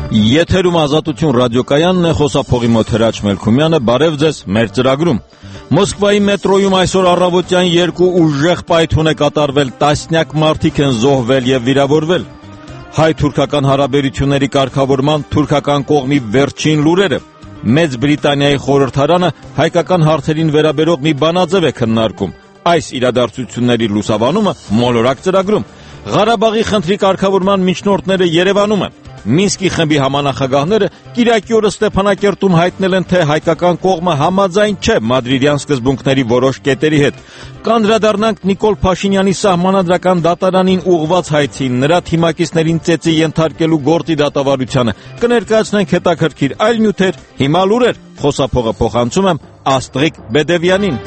Եթերում Ազատություն ռադիոկայանն է, խոսափողի մոտ Հրաչ Մելքումյանը, բարև ձեզ մեր ծրագրում։ Մոսկվայի մետրոյում այսօր առավոտյան 2 ուժեղ պայթյուն է կատարվել, տասնյակ մարդիկ են զոհվել եւ վիրավորվել։ Հայ-թուրքական հարաբերությունների կարգավորման թուրքական կողմի վերջին լուրերը։ Մեծ Բրիտանիայի խորհրդարանը հայկական հարցերին վերաբերող մի բանաձև է քննարկում։ Այս իրադարձությունների լուսաբանումը մոլորակ ծրագրում։ Ղարաբաղի խնդրի կարգավորման միջնորդները Երևանում են։ Մինսկի խմբի համանախագահները Կիրակի օրը Ստեփանակերտում հայտնել են, թե հայկական կողմը համաձայն չէ մադրիդյան սկզբունքների որոշ կետերի հետ։ Կանդրադառնանք Նիկոլ Փաշինյանի սահմանադրական դատարանին ուղղված հայցին, նրա թիմակիցներին ծեծի ենթարկելու գործի դատավարությանը։ Կներկայացնենք հետաքրքիր այլ նյութեր, հիմա լուրեր։ Խոսափողը փոխանցում եմ Աստղիկ Բեդևյանին։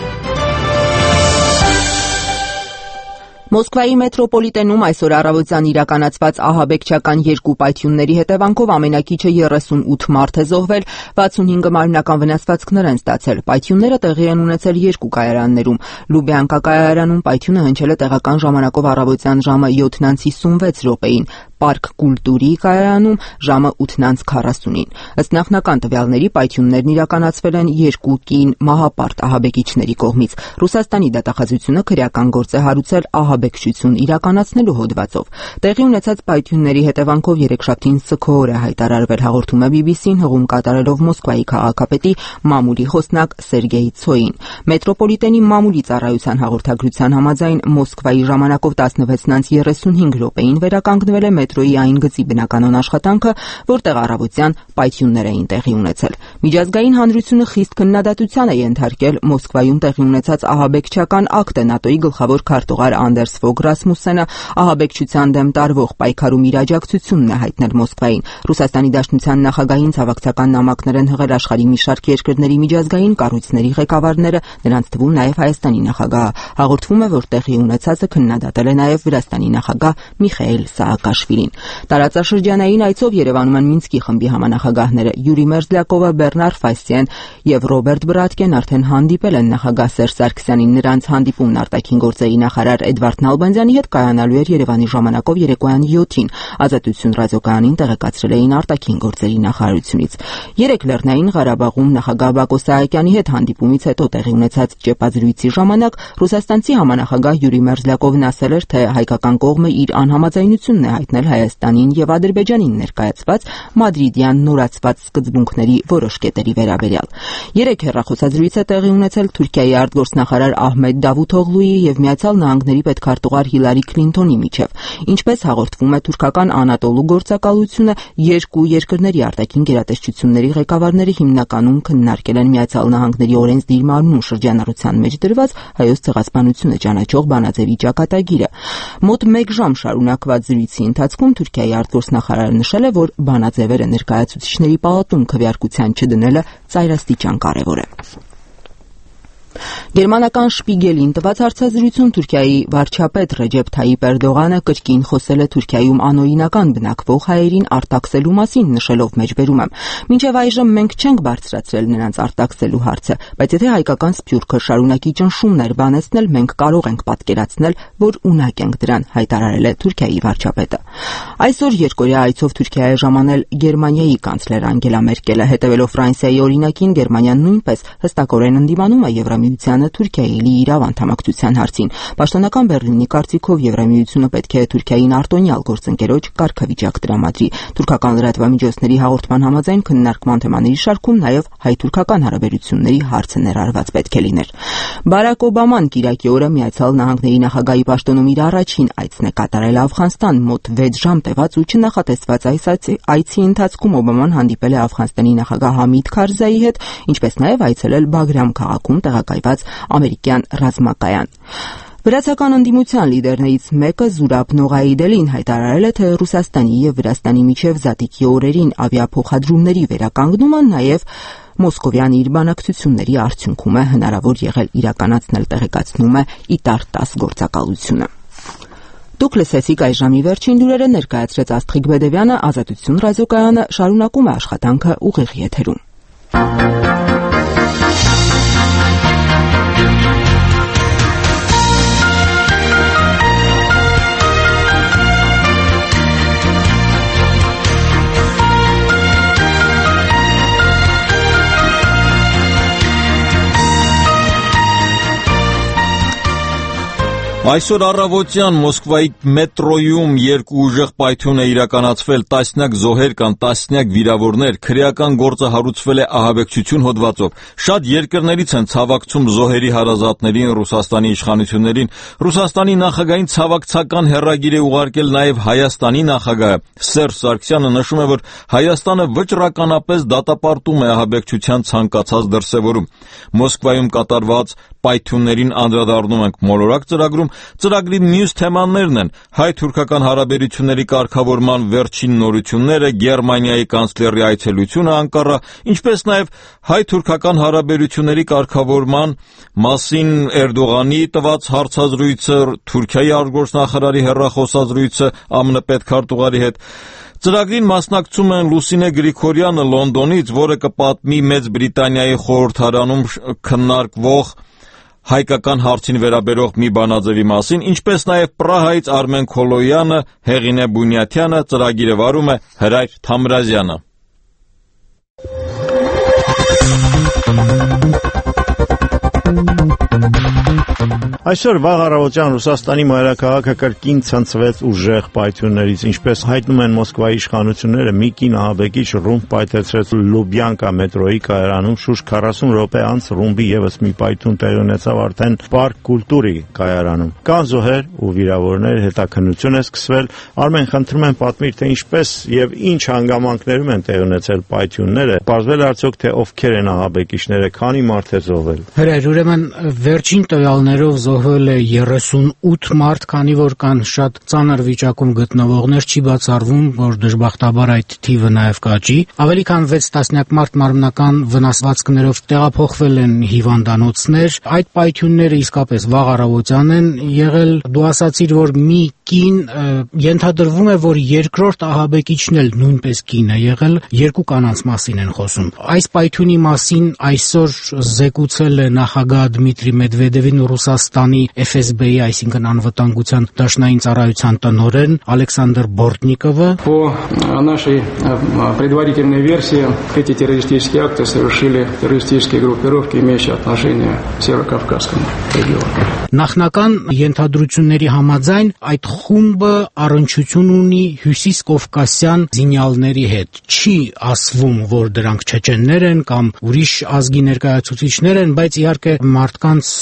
Մոսկվայի մետրոպոլիտենում այսօր առավոտյան իրականացված ահաբեկչական 2 պայթյունների հետևանքով ամենակիչը 38 մարդ է զոհվել, 65 մարմնական վնասվածքներ են ստացել։ Պայթյունները տեղի են ունեցել 2 կայարաններում։ Լուբյանկա կայարանում պայթյունը հնչել է տեղական ժամանակով առավոտյան ժամը 7:56 Պարկ Կուլտուրի կայարանում ժամը 8:40-ին։ Ըստ նախնական տվյալների պայթյուններն իրականացվել են 2 կին մահապարտ ահաբեկիչների կողմից։ Ռուսաստանի դատախազությունը քրեական գործ է հարուցել ահաբեկչություն իրականացնելու հոդվածով։ Տեղի ունեցած պայթյունների հետևանքով երեքշաբթին սգո օր է հայտարարվել, հաղորդում է BBC-ն հղում կատարելով Մոսկվայի քաղաքապետի մամուլի խոսնակ Սերգեյ Ցոին։ Մետրոպոլիտենի մամուլի ծառայության հաղորդագրության համաձայն Մոսկվայի ժամանակով 16:35 վերականգնվել է մետրոյի այն գծի բնականոն աշխատանքը, որտեղ առավոտյան պայթյուններ էին տեղի ունեցել։ Միջազգային հանրությունը խիստ քննադատության է ենթարկել Մոսկվայում տեղի ունեցած ահաբեկչական ակտը։ ՆԱՏՕ-ի գլխավոր քարտուղար Անդերս Ֆոգ Ռասմուսենը ահաբեկչության դեմ տարվող պայքարում իր աջակցությունն է հայտնել Մոսկվային։ Ռուսաստանի Դաշնության նախագահին ցավակցական նամակներ են հղել աշխարհի մի շարք երկրների միջազգային կառույցների ղեկավարները, նրանց թվում նաև Հայաստանի նախագահը։ Հաղորդվում է, որ տեղի ունեցածը քննադատել է նաև Վրաստանի նախագահ Միխայիլ Սաակաշվիլին։ Տարածաշրջանային այցով Երևանում են Մինսկի խմբի համանախագահները Յուրի Մերզլյակովը, Բեռնար Ֆասիեն եւ Ռոբերտ Բրատկեն արդեն հանդիպել են նախագահ Սերժ Սարգսյանին։ Նրանց հանդիպումն արտաքին գործերի նախարար Էդվարդ Նալբանդյանի հետ կայանալու էր Երևանի ժամանակով երեկոյան 7-ին։ Ազատություն ռադիոկայանին տեղեկացրել էին արտաքին գործերի նախարարությունից։ Երեք Լեռնային Ղարաբաղում նախագահ Բակո Սահակյանի հետ հանդիպումից հետո տեղի ունեցած ճեպազրույցի ժամանակ ռուսաստանցի համանախագահ Յուրի Մերզլյակովն ասել էր, թե հայկական կողմը իր անհամաձայնությունն է հայտնել Հայաստանին եւ Ադրբեջանին ներկայացված մադրիդյան նորացված սկզբունքների որոշ կետերի վերաբերյալ։ Երեք հեռախոսազրույց է տեղի ունեցել Թուրքիայի արտգործնախարար Ահմեդ Դավութօղլուի եւ Միացյալ Նահանգների պետքարտուղար Հիլարի Քլինթոնի միջև։ Ինչպես հաղորդվում է, թուրքական Անատոլու գործակալությունը 2 երկրների արտաքին գերատեսչությունների ղեկավարները հիմնականում քննարկել են Միացյալ Նահանգների օրենսդիր մարմնում շրջանառության մեջ դրված հայոց ցեղասպանությունը ճանաչող բանաձևի ճակատագիրը։ Մոտ 1 ժամ շարունակված զրույցի ընթացքում Թուրքիայի արտգործնախարարը նշել է, որ բանաձևերը ներկայացուցիչների պալատում քվեարկության չդնելը ծայրաստիճան կարևոր է։ Գերմանական Շպիգելին տված հարցազրույցում Թուրքիայի վարչապետ Ռեջեփ Թայիպ Էրդողանը կրկին խոսել է Թուրքիայում անօրինական բնակվող հայերին արտաքսելու մասին, նշելով մեջբերում եմ. «Մինչև այժմ մենք չենք բարձրացրել նրանց արտաքսելու հարցը, բայց եթե հայկական սփյուռքը շարունակի ճնշումներ բանեցնել, մենք կարող ենք պատկերացնել, որ ունակ ենք դրան», հայտարարել է Թուրքիայի վարչապետը։ Այսօր երկօրյա այցով Թուրքիա է ժամանել Գերմանիայի կանցլեր Անգելա Մերկելը։ Հետևելով Ֆրանսիայի օրինակին, Գերմանիան նույնպես հստակորեն ընդդիմանում է Եվրամիությանը Թուրքիայի լիիրավ անդամակցության հարցին։ Պաշտոնական Բեռլինի կարծիքով Եվրամիությունը պետք է Թուրքիային արտոնյալ գործընկերոջ կարգավիճակ տրամադրի։ Թուրքական լրատվամիջոցների հաղորդման համաձայն քննարկման թեմաների շարքում նաև հայ-թուրքական հարաբերությունների հարցը ներառված պետք է լիներ։ Բարակ Օբաման Կիրակի օրը Միացյալ Նահանգների նախագահի պաշտոնում իր առաջին այցն է կատարել Աֆղանստան։ Մոտ 6 ժամ տևած ու չնախատեսված այցի ընթացքում Օբաման հանդիպել է Աֆղանստանի նախագահ Համիդ Քարզայի հետ, ինչպես նաև այցելել Բագրամ քաղաքում տեղակայված ամերիկյան ռազմակայան։ Վրացական ընդդիմության լիդերներից մեկը Զուրաբ Նողայիդելին հայտարարել է, թե Ռուսաստանի եւ Վրաստանի միջև զատիկի օրերին ավիափոխադրումների վերականգնումը նաև մոսկովյան իր բանակցությունների արդյունքում է հնարավոր եղել իրականացնել, տեղեկացնում է ITAR-10 գործակալությունը։ Դուք լսեցիք այս ժամի վերջին լուրերը, ներկայացրեց Աստղիկ Բեդևյանը, Ազատություն ռադիոկայանը շարունակում է աշխատանքը ուղիղ եթերում։ Այսօր առավոտյան Մոսկվայի մետրոյում երկու ուժեղ պայթյուն է իրականացվել, տասնյակ զոհեր կան, տասնյակ վիրավորներ, քրեական գործը հարուցվել է ահաբեկչություն հոդվածով։ Շատ երկրներից են ցավակցում զոհերի հարազատներին, Ռուսաստանի իշխանություններին։ Ռուսաստանի նախագահային ցավակցական հեռագիր է ուղարկել նաև Հայաստանի նախագահը։ Սերժ Սարգսյանը նշում է, որ Հայաստանը վճռականապես դատապարտում է ահաբեկչության ցանկացած դրսևորում։ Մոսկվայում կատարված պայթյուններին անդրադառնում ենք մոլորակ ծրագրում։ Ծրագրի մյուս թեմաներն են հայ-թուրքական հարաբերությունների կարգավորման վերջին նորությունները, Գերմանիայի կանցլերի այցելությունը Անկարա, ինչպես նաև հայ-թուրքական հարաբերությունների կարգավորման մասին Էրդողանի տված հարցազրույցը, Թուրքիայի արտգործնախարարի հեռախոսազրույցը ԱՄՆ պետքարտուղարի հետ։ Ծրագրին մասնակցում են Լուսինե Գրիգորյանը Լոնդոնից, որը կպատմի Մեծ Բրիտանիայի խորհրդարանում քննարկվող հայկական հարցին վերաբերող մի բանաձևի մասին, ինչպես նաև Պրահայից Արմեն Քոլոյանը, Հեղինե Բունյաթյանը, ծրագիրը վարում է Հրայր Թամրազյանը։ Այսօր վաղ առավոտյան Ռուսաստանի մայրաքաղաքը կրկին ցնցվեց ուժեղ պայթյուններից, ինչպես հայտնում են Մոսկվայի իշխանությունները, մի կին ահաբեկիչ ռումբ պայթեցրեց Լուբյանկա մետրոյի կայարանում, շուրջ 40 րոպե անց ռումբի ևս մի պայթյուն տեղի ունեցավ արդեն Պարկ Կուլտուրի կայարանում։ Կան զոհեր ու վիրավորներ, հետաքննություն է սկսվել։ Արմեն, խնդրում եմ պատմիր, թե ինչպես եւ ինչ հանգամանքներում են տեղի ունեցել պայթյունները, պարզվել արդյոք թե ովքեր են ահաբեկիչները, քանի մարդ է զոհվել։ Հրայր, ուրեմն վերջին տվյալներով զոհվել է 38 մարդ, քանի որ կան շատ ծանր վիճակում գտնվողներ, չի բացառվում, որ դժբախտաբար այդ թիվը նաև կաճի։ Ավելի քան 6 տասնյակ մարդ մարմնական վնասվածքներով տեղափոխվել են հիվանդանոցներ։ Այդ պայթյունները իսկապես վաղ առավոտյան են եղել։ Դու ասացիր, որ մի կին, ենթադրվում է, որ երկրորդ ահաբեկիչն էլ նույնպես կին է եղել, երկու կանանց մասին են խոսում։ Այս պայթյունի մասին այսօր զեկուցել է նախագահ Դմիտրի Մեդվեդևին Ռուսաստանի FSB-ի, այսինքն անվտանգության դաշնային ծառայության տնօրեն Ալեքսանդր Բորտնիկովը։ По нашей предварительной версии, эти террористические акты совершили террористические группировки, имеющие отношение к Северокавказскому региону. Նախնական ենթադրությունների համաձայն այդ խումբը առնչություն ունի հյուսիսկովկասյան զինյալների հետ։ Չի ասվում, որ դրանք չեչեններ են կամ ուրիշ ազգի ներկայացուցիչներ են, բայց իհարկե մարդկանց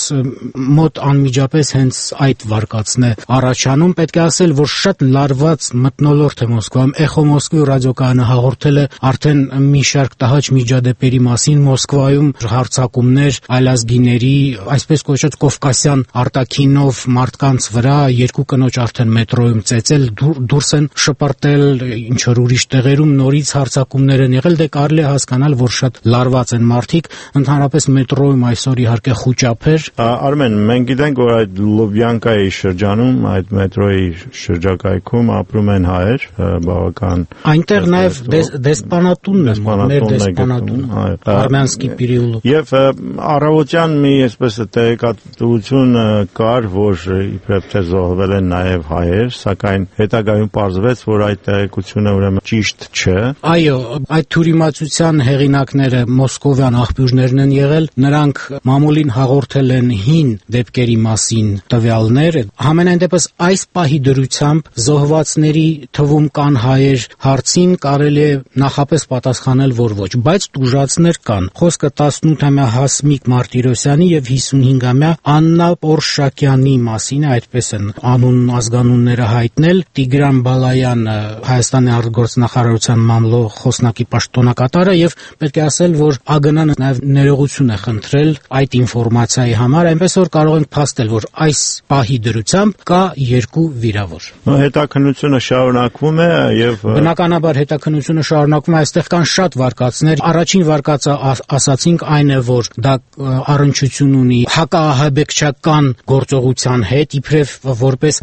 մոտ անմիջապես հենց այդ վարկածն է առաջանում։ Պետք է ասել, որ շատ լարված մթնոլորտ է Մոսկվայում։ Էխո Մոսկվի ռադիոկայանը հաղորդել է արդեն մի շարք տհաճ միջադեպերի մասին Մոսկվայում, հարձակումներ այլազգիների, այսպես կոչված կովկասյան արտաքինով մարդկանց վրա, երկու կնոջ արդեն մետրոյում ծեծել, դուրս են շպրտել, ինչ որ ուրիշ տեղերում նորից հարձակումներ են եղել, դե կարելի է հասկանալ, որ շատ լարված են մարդիկ, ընդհանրապես մետրոյում այսօր իհարկե խուճապեր։ Արմեն, մենք գիտենք, որ այդ Լուբյանկայի շրջանում, այդ մետրոյի շրջակայքում ապրում են հայեր, բավական։ Այնտեղ նաև դեսպանատունն է, մեր դեսպանատունը, Արմյանսկի պիրիուլը։ Եվ առավոտյան մի այսպես տեղեկատվություն կար, որ իբրև թե զոհվել են նաև հայեր, սակայն հետագայում պարզվեց, որ այդ տեղեկությունը ուրեմն ճիշտ չէ։ Այո, այդ թյուրիմացության հեղինակները մոսկովյան աղբյուրներն են եղել, նրանք մամուլին հաղորդել են հին դեպքերի մասին տվյալներ։ Համենայն դեպս այս պահի դրությամբ զոհվածների թվում կան հայեր, հարցին կարելի է նախապես պատասխանել, որ ոչ, բայց տուժածներ կան։ Խոսքը 18-ամյա Հասմիկ Մարտիրոսյանի եւ 55-ամյա Աննա Պորշակյանի մասին է, այդպես են անուն ազգանունները հայտնել։ Տիգրան Բալայանը Հայաստանի արտգործնախարարության մամլո խոսնակի պաշտոնակատարը եւ պետք է ասել, որ ԱԳՆ-ը նաեւ ներողություն է խնդրել այդ ինֆորմացիայի համար, այնպես որ կարող ենք փաստել, որ այս պահի դրությամբ կա երկու վիրավոր։ Հետաքննությունը շարունակվում է եւ բնականաբար հետաքննությունը շարունակվում է, այստեղ կան շատ վարկածներ։ Առաջին վարկածը ասացինք այն է, որ դա առնչություն ունի հակաահաբեկչական գործողության հետ, իբրև որպես վրեժ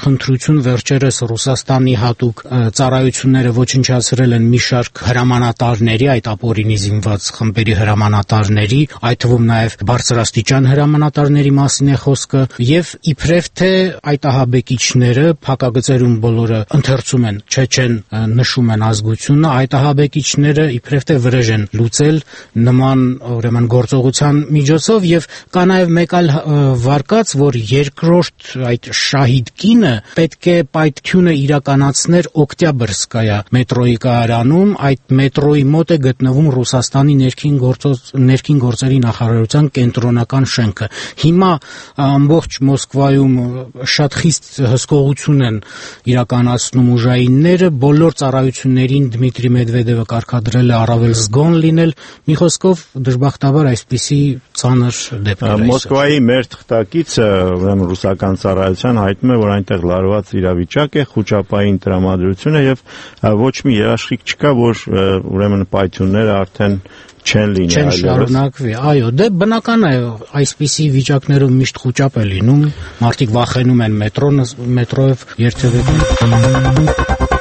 խնդրություն վերջերս Ռուսաստանի հատուկ ծառայությունները ոչնչացրել են մի շարք հրամանատարների, այդ ապօրինի զինված խմբերի հրամանատարների, այդ թվում նաև բարձրաստիճան հրամանատարների մասին է խոսքը, եւ իբրև թե այդ ահաբեկիչները փակագծերում բոլորը ընթերցում են չեչեն նշում են ազգությունը, այդ ահաբեկիչները իբրև թե վրեժ են լուծել նման ուրեմն գործողության միջոցով եւ կա նաեւ մեկ այլ վարկած, որ երկրորդ այդ շահիդ կինը պետք է պայթյունը իրականացներ Օկտյաբրսկայա մետրոյի կայարանում, այդ մետրոյի մոտ է գտնվում Ռուսաստանի ներքին գործերի նախարարության կենտրոնական շենքը։ Հիմա ամբողջ Մոսկվայում շատ խիստ հսկողություն են իրականացնում ուժայինները, բոլոր ծառայություններին Դմիտրի Մեդվեդևը կարգադրել է առավել զգոն լինել, մի խոսքով դժբախտաբար այսպիսի ծանր դեպքեր։ Մոսկվայի մեր թղթակիցը, ուրեմն ռուսական ծառայության հայտնում է, որ այնտեղ լարված իրավիճակ է, խուճապային տրամադրություն է եւ ոչ մի երաշխիք չկա, որ ուրեմն պայթյունները արդեն չեն շարունակվի։ Այո, դե բնական է, այսպիսի վիճակներում միշտ խուճապ է լինում, մարդիկ վախենում են մետրոյով երթևեկում։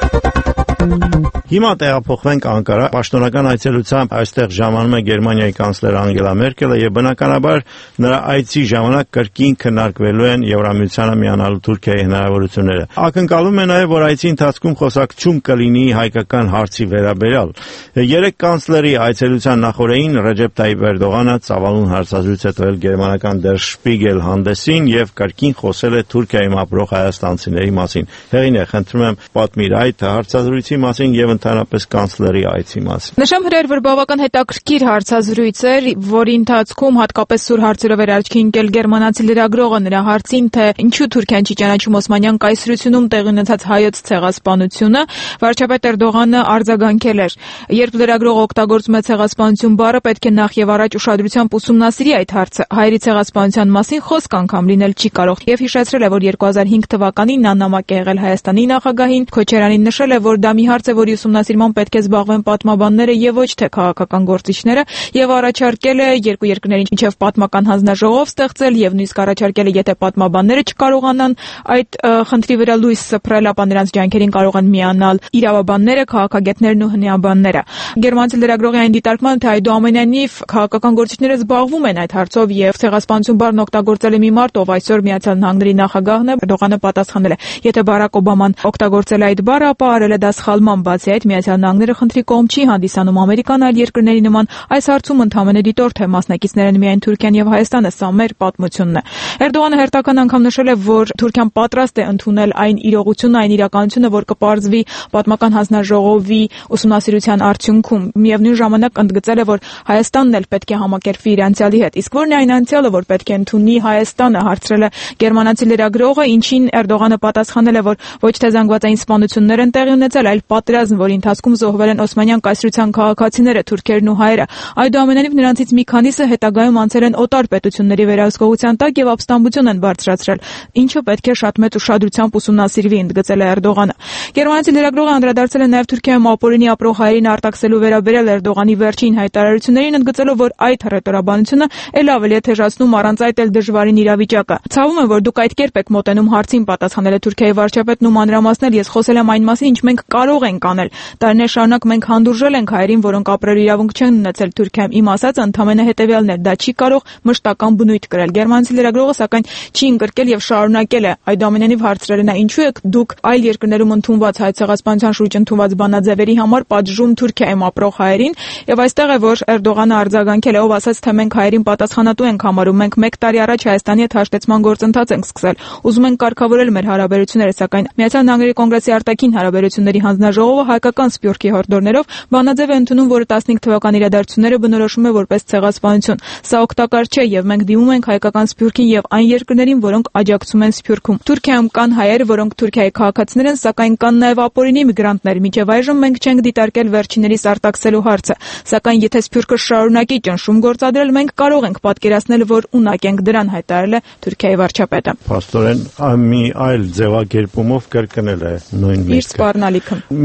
Հիմա տեղափոխվենք Անկարա։ Պաշտոնական այցելությամբ այստեղ ժամանում է Գերմանիայի կանցլեր Անգելա Մերկելը եւ բնականաբար նրա այցի ժամանակ կրկին քննարկվելու են Եվրամիությանը միանալու Թուրքիայի հնարավորությունները։ Ակնկալում է նաեւ, որ այցի ընթացքում խոսակցություն կլինի հայկական հարցի վերաբերյալ։ Երեք կանցլերի այցելության նախօրեին Ռեջեփ Տայիպ Էրդողանը ծավալուն հարցազրույց է տվել գերմանական Der Spiegel հանդեսին եւ կրկին խոսել է Թուրքիայում ապրող հայաստանցիների մասին։ Հեղին է, խնդրում եմ պատմիր այդ հարցազրույցի մասին եւ ընդհանրապես կանցլերի այցի մասին։ Նշեմ հրեր, որ բավական հետաքրքիր հարցազրույց էր, որի ընթացքում հատկապես սուր հարցերով էր աչքի ընկել գերմանացի լրագրողը նրա հարցին, թե ինչու Թուրքիան չի ճանաչում Օսմանյան կայսրությունում տեղի ունեցած հայոց ցեղասպանությունը, վարչապետ Էրդողանը արձագանքել էր. երբ լրագրողը օգտագործում է ցեղասպանություն բառը, պետք է նախ եւ առաջ ուշադրությամբ ուսումնասիրի այդ հարցը։ Հայերի ցեղասպանության մասին խոսք անգամ լինել չի կարող եւ հիշեցրել է, որ 2005 թվականին նա նամակ է եղել Հայաստանի նախագահին, Քոչարյանին նշել է, որ դա մի հարց է, որի ուսումնասիրման պետք է զբաղվեն պատմաբանները եւ ոչ թե քաղաքական գործիչները, եւ առաջարկել է երկու երկրներին միջև պատմական հանձնաժողով ստեղծել եւ նույնիսկ առաջարկել է, եթե պատմաբանները չկարողանան այդ խնդրի վրա լույս սփռել, ապա նրանց ջանքերին կարող են միանալ իրավաբանները, քաղաքագետներն ու հնեաբանները։ Գերմանացի լրագրողի այն դիտարկմանը, թե այդուամենայնիվ քաղաքական գործիչները զբաղվում են այդ հարցով եւ ցեղասպանություն բառն օգտագործել է մի մարդ, ով այսօր Միացյալ Նահանգների նախագահն է, Էրդողանը պատասխանել է. եթե Բարակ Օբաման օգտագործել է այդ բառը, ապա արել է դա սխալման, բացի այդ Միացյալ Նահանգները խնդրի կողմ չի հանդիսանում Ամերիկան այլ երկրների նման, այս հարցում ընդհանրապես դիտորդ է, մասնակիցներն միայն Թուրքիան եւ Հայաստանը, սա մեր պատմությունն է։ Էրդողանը հերթական անգամ նշել է, որ Թուրքիան պատրաստ է ընդունել այն իրողությունը, այն իրականությունը, որ կպարզվի պատմական հանձնաժողովի ուսումնասիրության արդյունքում։ Միևնույն ժամանակ ընդգծել է, որ Հայաստանն էլ պետք է համակերպվի իր անցյալի հետ։ Իսկ ո՞րն է այն անցյալը, որ պետք է ընդունի Հայաստանը, հարցրել է գերմանացի լրագրողը, ինչին Էրդողանը պատասխանել է, որ ոչ թե զանգվածային սպանություններ են տեղի ունեցել, այլ պատերազմ, որի ընթացքում զոհվել են Օսմանյան կայսրության քաղաքացիները, թուրքերն ու հայերը։ Այդուամենայնիվ նրանցից մի քանիսը հետագայում անցել են օտար պետությունների վերահսկողության տակ եւ ապստամբություն են բարձրացրել, ինչը պետք է շատ մեծ ուշադրությամբ ուսումնասիրվի, ընդգծել է Էրդողանը։ Գերմանացի լրագրողը անդրադարձել է նաեւ Թուրքիայում ապօրինի ապրող հայերին արտաքսելու վերաբերյալ Էրդողանի վերջին հայտարարություններին, ընդգծելով, որ այդ հռետորաբանությունը ել ավելի է թեժացնում առանց այդ էլ դժվարին իրավիճակը։ Ցավում է, որ դուք այդ կերպ եք մոտենում հարցին, պատասխանել է Թուրքիայի վարչապետն ու մանրամասնել, ես խոսել եմ այն մասին, ինչ մենք կարող ենք անել։ Տարիներ շարունակ մենք հանդուրժել ենք հայերին, որոնք ապրելու իրավունք չեն ունեցել Թուրքիայում։ Իմ ասածը ընդամենը հետեւյալն էր, դա չի կարող մշտական բնույթ կրել։ Գերմանացի լրագրողը սակայն չի ընկրկել եւ շարունակել է այդուամենայնիվ հարցրել նա ինչու եք դուք այլ երկրներում ընդունված հայ ցեղասպանության շուրջ ընդունված բանաձևերի համար պատժում Թուրքիայում ապրող հայերին, եւ այստեղ է որ Էրդողանը արձագանքել է, ով ասաց, թե մենք հայերին պատասխանատու ենք համարում, մենք 1 տարի առաջ Հայաստանի հետ հաշտեցման գործընթաց ենք սկսել, ուզում ենք կարգավորել մեր հարաբերությունները, սակայն Միացյալ Նահանգների կոնգրեսի արտաքին հարաբերությունների հանձնաժողովը հայկական սփյուռքի հորդորներով բանաձև է ընդունում, որը 15 թվականի իրադարձությունները բնորոշում է որպես ցեղասպանություն։ Սա օգտակար չէ եւ մենք դիմում ենք հայկական սփյուռքին եւ այն երկրներին, որոնք աջակցում են սփյուռքում։ Թուրքիայում կան հայեր, որոնք Թուրքիայի քաղաքացիներ են, սակայն կան նաեւ ապօրինի միգրանտներ։ Մինչեւ այժմ մենք չենք դիտարկել վերջիներիս արտաքսելու հարցը, սակայն եթե սփյուռքը շարունակի ճնշում գործադրել, մենք կարող ենք պատկերացնել, որ ունակ ենք դրան, հայտարարել է Թուրքիայի վարչապետը։ Պաստորեն մի այլ ձևակերպումով կրկնել է նույն միտքը։ Իր սպառնալիքը։ Մենք գիտենք,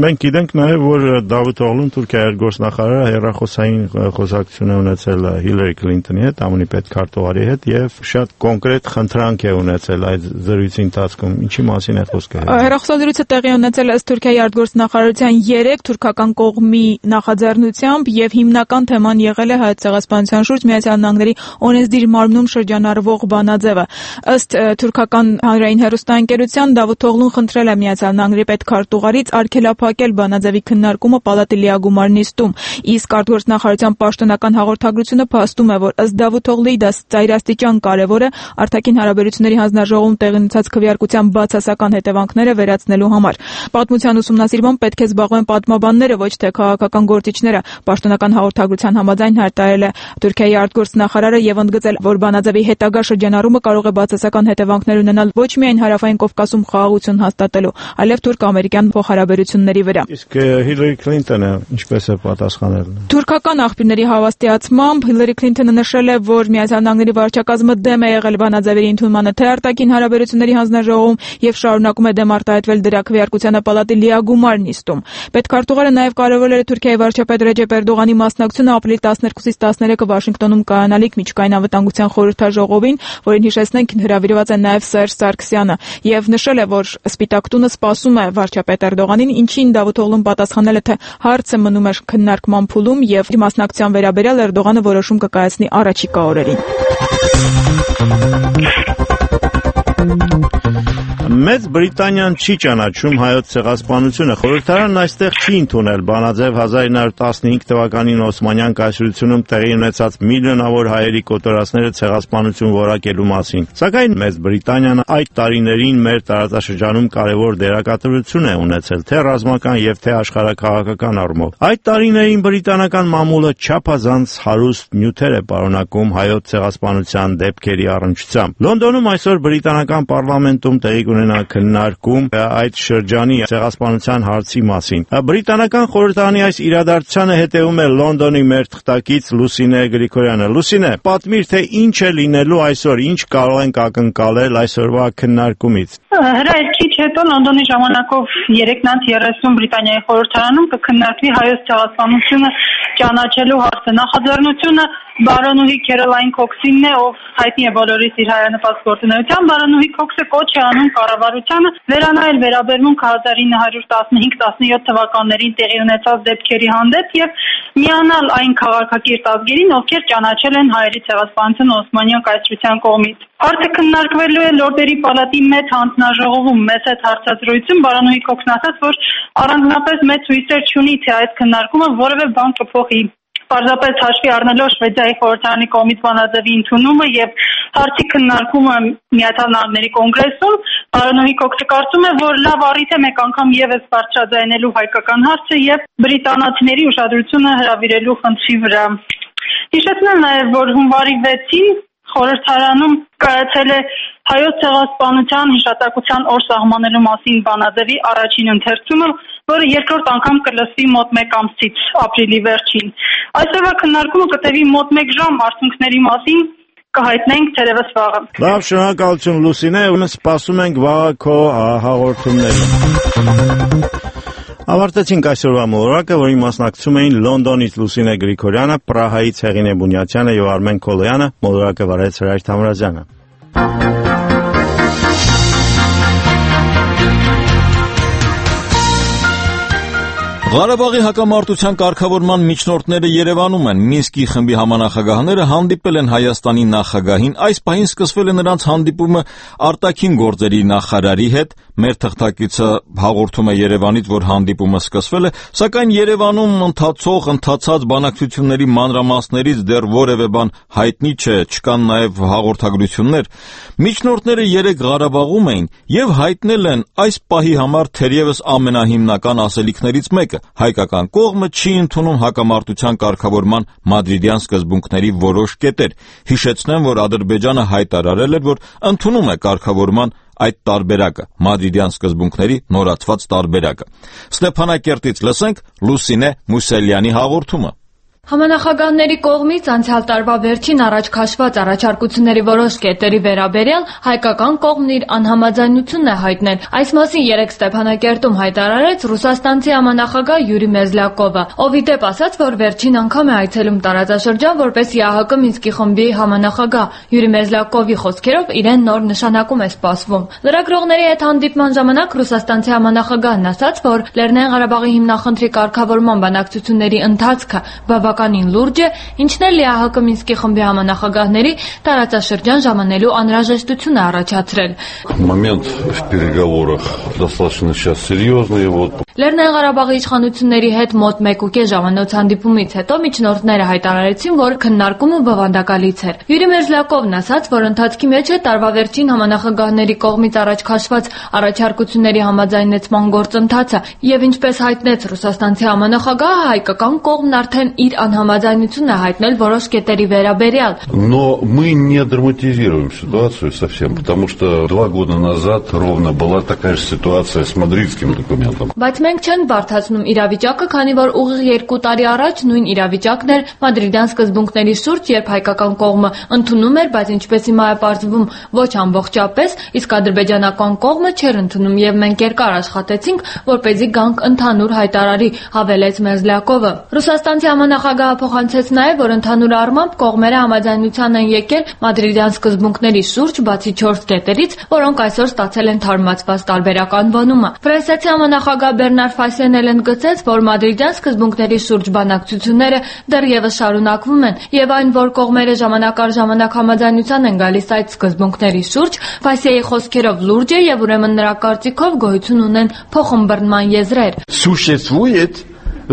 Նշենք նաև, որ Դավիթ Օղլուն Թուրքիայի արտգործնախարարը հեռախոսային խոսակցություն է ունեցել Հիլարի Քլինթոնի հետ, ԱՄՆ-ի պետքարտուղարի հետ եւ շատ կոնկրետ խնդրանք է ունեցել այդ զրույցի ընթացքում։ Ինչի մասին է խոսքը։ Հեռախոսազրույցը տեղի ունեցել ըստ Թուրքիայի արտգործնախարարության 3 թուրքական կողմի նախաձեռնությամբ եւ հիմնական թեման եղել է Հայոց ցեղասպանության շուրջ Միացյալ Նահանգների օրենսդիր մարմնում շրջանառվող բանաձևը։ Ըստ թուրքական հանրային հեռուստաընկերության Դավիթ Օղլուն խնդրել է Միացյալ Նահանգների պետքարտուղարից արգելափակել բանաձևի քննարկումը պալատի լիագումար նիստում, իսկ արտգործնախարարության պաշտոնական հաղորդագրությունը փաստում է, որ ըստ Դավիթ Օղլուի դա ծայրաստիճան կարևոր է արտաքին հարաբերությունների հանձնաժողովում տեղի ունեցած քվեարկության բացասական հետևանքները վերացնելու համար։ Պատմության ուսումնասիրման պետք է զբաղվեն պատմաբանները, ոչ թե քաղաքական գործիչները, պաշտոնական հաղորդագրության համաձայն հայտարարել է Թուրքիայի արտգործնախարարը եւ ընդգծել, որ բանաձևի հետագա շրջանառումը կարող է բացասական հետևանքներ ունենալ ոչ միայն Հարավային Կովկասում խաղաղություն հաստատելու, այլև թուրք-ամերիկյան փոխհարաբերությունների վրա։ Իսկ Հիլարի Քլինթոնը ինչպես է պատասխանել։ Թուրքական աղբյուրների հավաստիացմամբ Հիլարի Քլինթոնը նշել է, որ Միացյալ Նահանգների վարչակազմը դեմ է եղել բանաձևերի ընդունմանը թե արտաքին հարաբերությունների հանձնաժողովում եւ շարունակում է դեմ արտահայտվել դրա քվեարկությանը պալատի լիագումար նիստում։ Պետքարտուղարը նաև կարևորել է Թուրքիայի վարչապետ Ռեջեփ Էրդողանի մասնակցությունը ապրիլի 12-ից 13-ը Վաշինգտոնում կայանալիք միջուկային անվտանգության խորհրդաժողովին, որին հիշեցնենք հրավիրված է նաև Սերժ Սարգսյանը, եւ նշել է, որ Սպիտակ տունը սպասում է վարչապետ Էրդողանին, ինչին Դավիթ Օղլուն պատասխանել է, թե հարցը մնում է քննարկման փուլում եւ մասնակցության վերաբերյալ Էրդողանը որոշում կկայացնի առաջիկա օրերին։ Մեծ Բրիտանիան չի ճանաչում հայոց ցեղասպանությունը։ Խորհրդարանն այստեղ չի ընդունել բանաձև 1915 թվականին Օսմանյան կայսրությունում տեղի ունեցած միլիոնավոր հայերի կոտորածները ցեղասպանություն որակելու մասին։ Սակայն Մեծ Բրիտանիան այդ տարիներին մեր տարածաշրջանում կարևոր դերակատարություն է ունեցել թե ռազմական եւ թե աշխարհաքաղաքական առումով։ Այդ տարիներին բրիտանական մամուլը չափազանց հարուստ նյութեր է պարունակում հայոց ցեղասպանության դեպքերի առնչությամբ։ Լոնդոնում այսօր բրիտանական պարլամենտում տեղի ունենա քննարկում այդ շրջանի ցեղասպանության հարցի մասին։ Բրիտանական խորհրդարանի այս իրադարձությանը հետևում է Լոնդոնի մեր թղթակից Լուսինե Գրիգորյանը։ Լուսինե, պատմիր, թե ինչ է լինելու այսօր, ինչ կարող ենք ակնկալել այսօրվա քննարկումից։ Հրայր քիչ հետո Լոնդոնի ժամանակով 3:30 Բրիտանիայի խորհրդարանում կքննարկվի հայոց ցեղասպանությունը ճանաչելու հարցը։ Նախաձեռնությունը բարոնուհի Քերոլայն Քոքսինն է, ով հայտնի է բոլորիս իր հայանպաստ գործունեությամբ։ Բարոնուհի Քոքսը կոչ է անում կառավարությանը վերանայել վերաբերմունք 1915-17 թվականներին տեղի ունեցած դեպքերի հանդեպ եւ միանալ այն քաղաքակիրթ ազգերին, ովքեր ճանաչել են հայերի ցեղասպանությունը Օսմանյան կայսրության կողմից։ Հարցը քննարկվելու է Լորդերի պալատի մեծ հանձնաժողովում։ Մեծ այդ հարցազրույցում բարոնուհի Քոքսն ասաց, որ առանձնապես մեծ հույսեր չունի, թե այդ քննարկումը որևէ բան կփոխի։ Պարզապես հաշվի առնելով Շվեդիայի խորհրդարանի կողմից բանաձևի ընդունումը եւ հարցի քննարկումը Միացյալ Նահանգների կոնգրեսում, բարոնուհի Քոքսը կարծում է, որ լավ առիթ է մեկ անգամ եւս բարձրաձայնելու հայկական հարցը եւ բրիտանացիների ուշադրությունը հրավիրելու խնդրի վրա։ Հիշեցնեմ նաեւ, որ հունվարի 6-ին խորհրդարանում կայացել է հայոց ցեղասպանության հիշատակության օր սահմանելու մասին բանաձևի առաջին ընթերցումը, որը երկրորդ անգամ կլսվի մոտ 1 ամսից ապրիլի վերջին։ Այսօրվա քննարկումը կտևի մոտ 1 ժամ, արդյունքների մասին կհայտնենք թերևս վաղը։ Լավ, շնորհակալություն Լուսինե, ու սպասում ենք վաղը քո հաղորդումներին։ Ավարտեցինք այսօրվա մոլորակը, որին մասնակցում էին Լոնդոնից Լուսինե Գրիգորյանը, Պրահայից Հեղինե Բունյացյանը եւ Արմեն Քոլոյանը, մոլորակը վարեց Հրայր Թամրազյանը։ Ղարաբաղի հակամարտության կարգավորման միջնորդները Երևանում են։ Մինսկի խմբի համանախագահները հանդիպել են Հայաստանի նախագահին։ Այս պահին սկսվել է նրանց հանդիպումը արտաքին գործերի նախարարի հետ։ Մեր թղթակիցը հաղորդում է Երևանից, որ հանդիպումը սկսվել է, սակայն Երևանում ընթացած բանակցությունների մանրամասներից դեռ որևէ բան հայտնի չէ, չկան նաև հաղորդագրություններ։ Միջնորդները երեկ Ղարաբաղում էին եւ հայտնել են այս պահի համար թերևս ամենահիմնական ասելիքներից մեկը. հայկական կողմը չի ընդունում հակամարտության կարգավորման մադրիդյան սկզբունքների որոշ կետեր։ Հիշեցնեմ, որ Ադրբեջանը հայտարարել էր, որ ընդունում է կարգավորման այդ տարբերակը, մադրիդյան սկզբունքների նորացված տարբերակը։ Ստեփանակերտից լսենք Լուսինե Մուսելյանի հաղորդումը։ Համանախագահների կողմից անցյալ տարվա վերջին առաջ քաշված առաջարկությունների որոշ կետերի վերաբերյալ հայկական կողմն իր անհամաձայնությունն է հայտնել։ Այս մասին երեկ Ստեփանակերտում հայտարարեց ռուսաստանցի համանախագահ Յուրի Մեզլյակովը, ով ի դեպ ասաց, որ վերջին անգամ է այցելում տարածաշրջան որպես ԵԱՀԿ Մինսկի խմբի համանախագահ։ Յուրի Մեզլյակովի խոսքերով իրեն նոր նշանակում է սպասվում։ Լրագրողների հետ հանդիպման ժամանակ ռուսաստանցի համանախագահն ասաց, որ Լեռնային Ղարաբաղի հիմնախնդրի կարգավորման բանակցությունների ընթացքը բավականին լուրջ է, ինչն էլ ԵԱՀԿ Մինսկի խմբի համանախագահների տարածաշրջան ժամանելու անհրաժեշտություն է առաջացրել։ Момент в переговорах достаточно сейчас серьезный. Լեռնային Ղարաբաղի իշխանությունների հետ մոտ 1.5 ժամանոց հանդիպումից հետո միջնորդները հայտարարեցին, որ քննարկումը բովանդակալից էր։ Յուրի Մեզլյակովն ասաց, որ ընթացքի մեջ է տարվա վերջին համանախագահների կողմից առաջ քաշված առաջարկությունների համաձայնեցման գործընթացը, եւ ինչպես հայտնեց ռուսաստանցի համանախագահը, հայկական կողմն արդեն իր անհամաձայնությունն է հայտնել որոշ կետերի վերաբերյալ։ Но мы не драматизируем ситуацию совсем, потому что 2 года назад ровно была такая же ситуация с мадридским документом. Բայց մենք չենք բարդացնում իրավիճակը, քանի որ ուղիղ 2 տարի առաջ նույն իրավիճակն էր մադրիդյան սկզբունքների շուրջ, երբ հայկական կողմը ընդունում էր, բայց ինչպես հիմա է պարզվում, ոչ ամբողջապես, իսկ ադրբեջանական կողմը չէր ընդունում, եւ մենք երկար աշխատեցինք, որպեսզի գանք ընդհանուր հայտարարի, հավելեց Մեզլյակովը։ Ռուսաստանցի համանախագահը փոխանցեց նաեւ, որ ընդհանուր առմամբ կողմերը համաձայնության են եկել մադրիդյան սկզբունքների շուրջ, բացի 4 կետերից, որոնք այսօր ստացել են թարմացված տարբերական բանումը։ Ֆրանսիացի համանախագահ Բերնար Ֆասիեն էլ ընդգծեց, որ մադրիդյան սկզբունքների շուրջ բանակցությունները դեռևս շարունակվում են, եւ այն, որ կողմերը ժամանակ առ ժամանակ համաձայնության են գալիս այդ սկզբունքների շուրջ, Ֆասիեի խոսքերով լուրջ է եւ ուրեմն նրա կարծիքով գոյություն ունեն փոխըմբռնման եզրեր։ Существует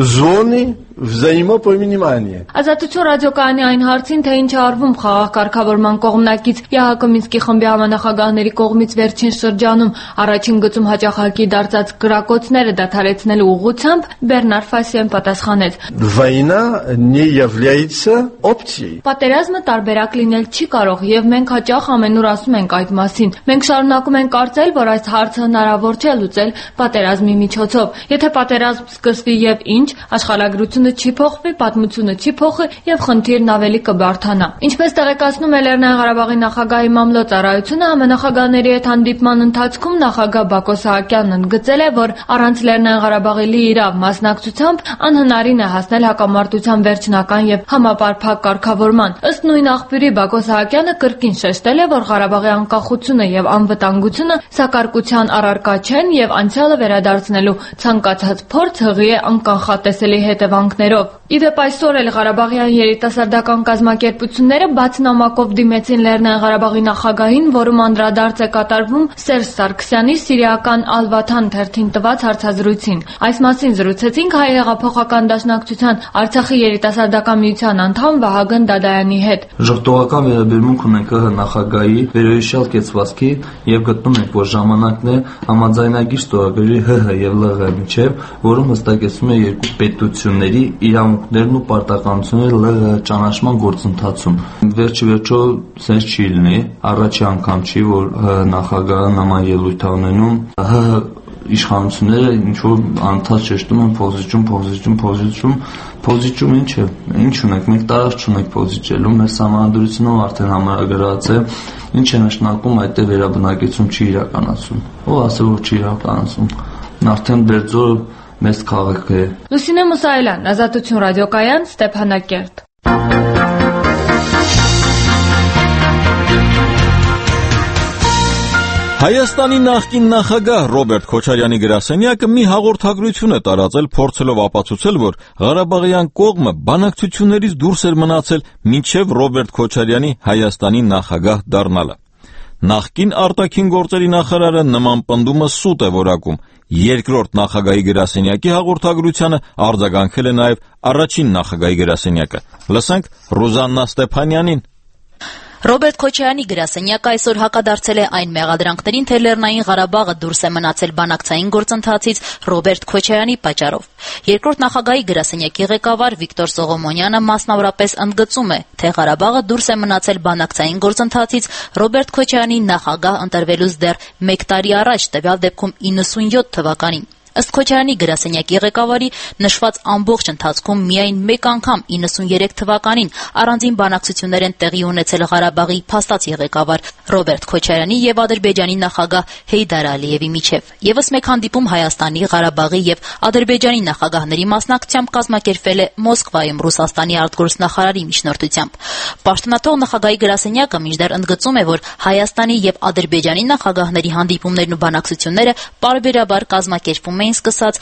зоны взаимопонимания. Ազատություն ռադիոկայանի այն հարցին, թե ինչ արվում խաղաղ կարգավորման կողմնակից ԵԱՀԿ Մինսկի խմբի համանախագահների կողմից վերջին шրջանում առաջին գծում հաճախակի դարձած կրակոցները դադարեցնելու ուղղությամբ, Բերնար Ֆասիեն պատասխանեց. Война не является опцией. Պատերազմը տարբերակ լինել չի կարող, եւ մենք հաճախ ամենուր ասում ենք այդ մասին։ Մենք շարունակում ենք կարծել, որ այս հարցը հնարավոր չէ լուծել պատերազմի միջոցով։ Եթե պատերազմ սկսվի եւ ինչ, աշխարհագրությունը չի փոխվի, պատմությունը չի փոխվի եւ խնդիրն ավելի կբարդանա։ Ինչպես տեղեկացնում է Լեռնային Ղարաբաղի նախագահի մամլո ծառայությունը, համանախագահների հետ հանդիպման ընթացքում նախագահ Բակո Սահակյանն ընդգծել է, որ առանց Լեռնային Ղարաբաղի լիիրավ մասնակցությամբ անհնարին է հասնել հակամարտության վերջնական եւ համապարփակ կարգավորման։ Ըստ նույն աղբյուրի Բակո Սահակյանը կրկին շեշտել է, որ Ղարաբաղի անկախությունը եւ անվտանգությունը սակարկության առարկա չեն եւ անցյալը վերադարձնելու ցանկացած փորձ հղի է անկանխատեսելի հետևանքներով։ Իդեպ այսօր էլ Ղարաբաղյան երիտասարդական կազմակերպությունները բաց նամակով դիմեցին Լեռնային Ղարաբաղի նախագահին, որում անդրադարձ է կատարվում Սերժ Սարգսյանի սիրիական Ալ-Վաթան թերթին տված հարցազրույցին։ Այս մասին զրուցեցինք Հայ հեղափոխական դաշնակցության Արցախի երիտասարդական միության անդամ Վահագն Դադայանի հետ։ Ժողովրդական վերաբերմունք ունենք ՀՀ նախագահի վերոհիշյալ կեցվածքի եւ գտնում ենք, որ ժամանակն է համաձայնագիր ստորագրի ՀՀ եւ ԼՂ միջեւ, որում հստակեցում է երկու պետությունների իրավունքներն ու պարտականությունները ԼՂ ճանաչման գործընթացում։ Վերջիվերջո sense չի լինի, առաջի անգամ չի, որ նախագահը նման ելույթ ունենում, ՀՀ իշխանությունները ինչ որ անդադ շեշտում են փոզիչում ինչ է, ինչ ունենք, մենք տարած չունենք փոզիչելու, մեր համանդրությունով արդեն համարագրած է, ինչ է նշանակում այդ վերաբնակեցում չի իրականացում։ Ո՞վ ասել որ չի իրականացում։ Արդեն Բերձորը մեծ քաղաք է։ Լուսինե Մուսայելյան, Ազատություն ռադիոկայան, Ստեփանակերտ։ Հայաստանի նախկին նախագահ Ռոբերտ Քոչարյանի գրասենյակը մի հաղորդագրություն է տարածել, փորձելով ապացուցել, որ Ղարաբաղյան կողմը բանակցություններից դուրս էր մնացել մինչև Ռոբերտ Քոչարյանի Հայաստանի նախագահ դառնալը։ Նախկին արտաքին գործերի նախարարը նման պնդումը սուտ է որակում։ Երկրորդ նախագահի գրասենյակի հաղորդագրությանը արձագանքել է նաև առաջին նախագահի գրասենյակը։ Լսենք Ռուզաննա Ստեփանյանին։ Ռոբերտ Քոչարյանի գրասենյակը այսօր հակադարձել է այն մեղադրանքներին, թե Լեռնային Ղարաբաղը դուրս է մնացել բանակցային գործընթացից Ռոբերտ Քոչարյանի պատճառով։ Երկրորդ նախագահի գրասենյակի ղեկավար Վիկտոր Սողոմոնյանը մասնավորապես ընդգծում է, թե Ղարաբաղը դուրս է մնացել բանակցային գործընթացից Ռոբերտ Քոչարյանի նախագահ ընտրվելուց դեռ 1 տարի առաջ, տվյալ դեպքում 97 թվականին։ Ըստ Քոչարյանի գրասենյակի ղեկավարի, նշված ամբողջ ընթացքում միայն մեկ անգամ 93 թվականին առանձին բանակցություններ են տեղի ունեցել Ղարաբաղի փաստացի ղեկավար Ռոբերտ Քոչարյանի եւ Ադրբեջանի նախագահ Հեյդար Ալիևի միջև։ Եվս մեկ հանդիպում Հայաստանի, Ղարաբաղի եւ Ադրբեջանի նախագահների մասնակցությամբ կազմակերպվել է Մոսկվայում Ռուսաստանի արտգործնախարարի միջնորդությամբ։ Պաշտոնաթող նախագահի գրասենյակը մինչդեռ ընդգծում է, որ Հայաստանի եւ Ադրբեջանի նախագահների հանդիպումներն ու բանակցությունները պարբերաբար կազմակերպվում էին սկսած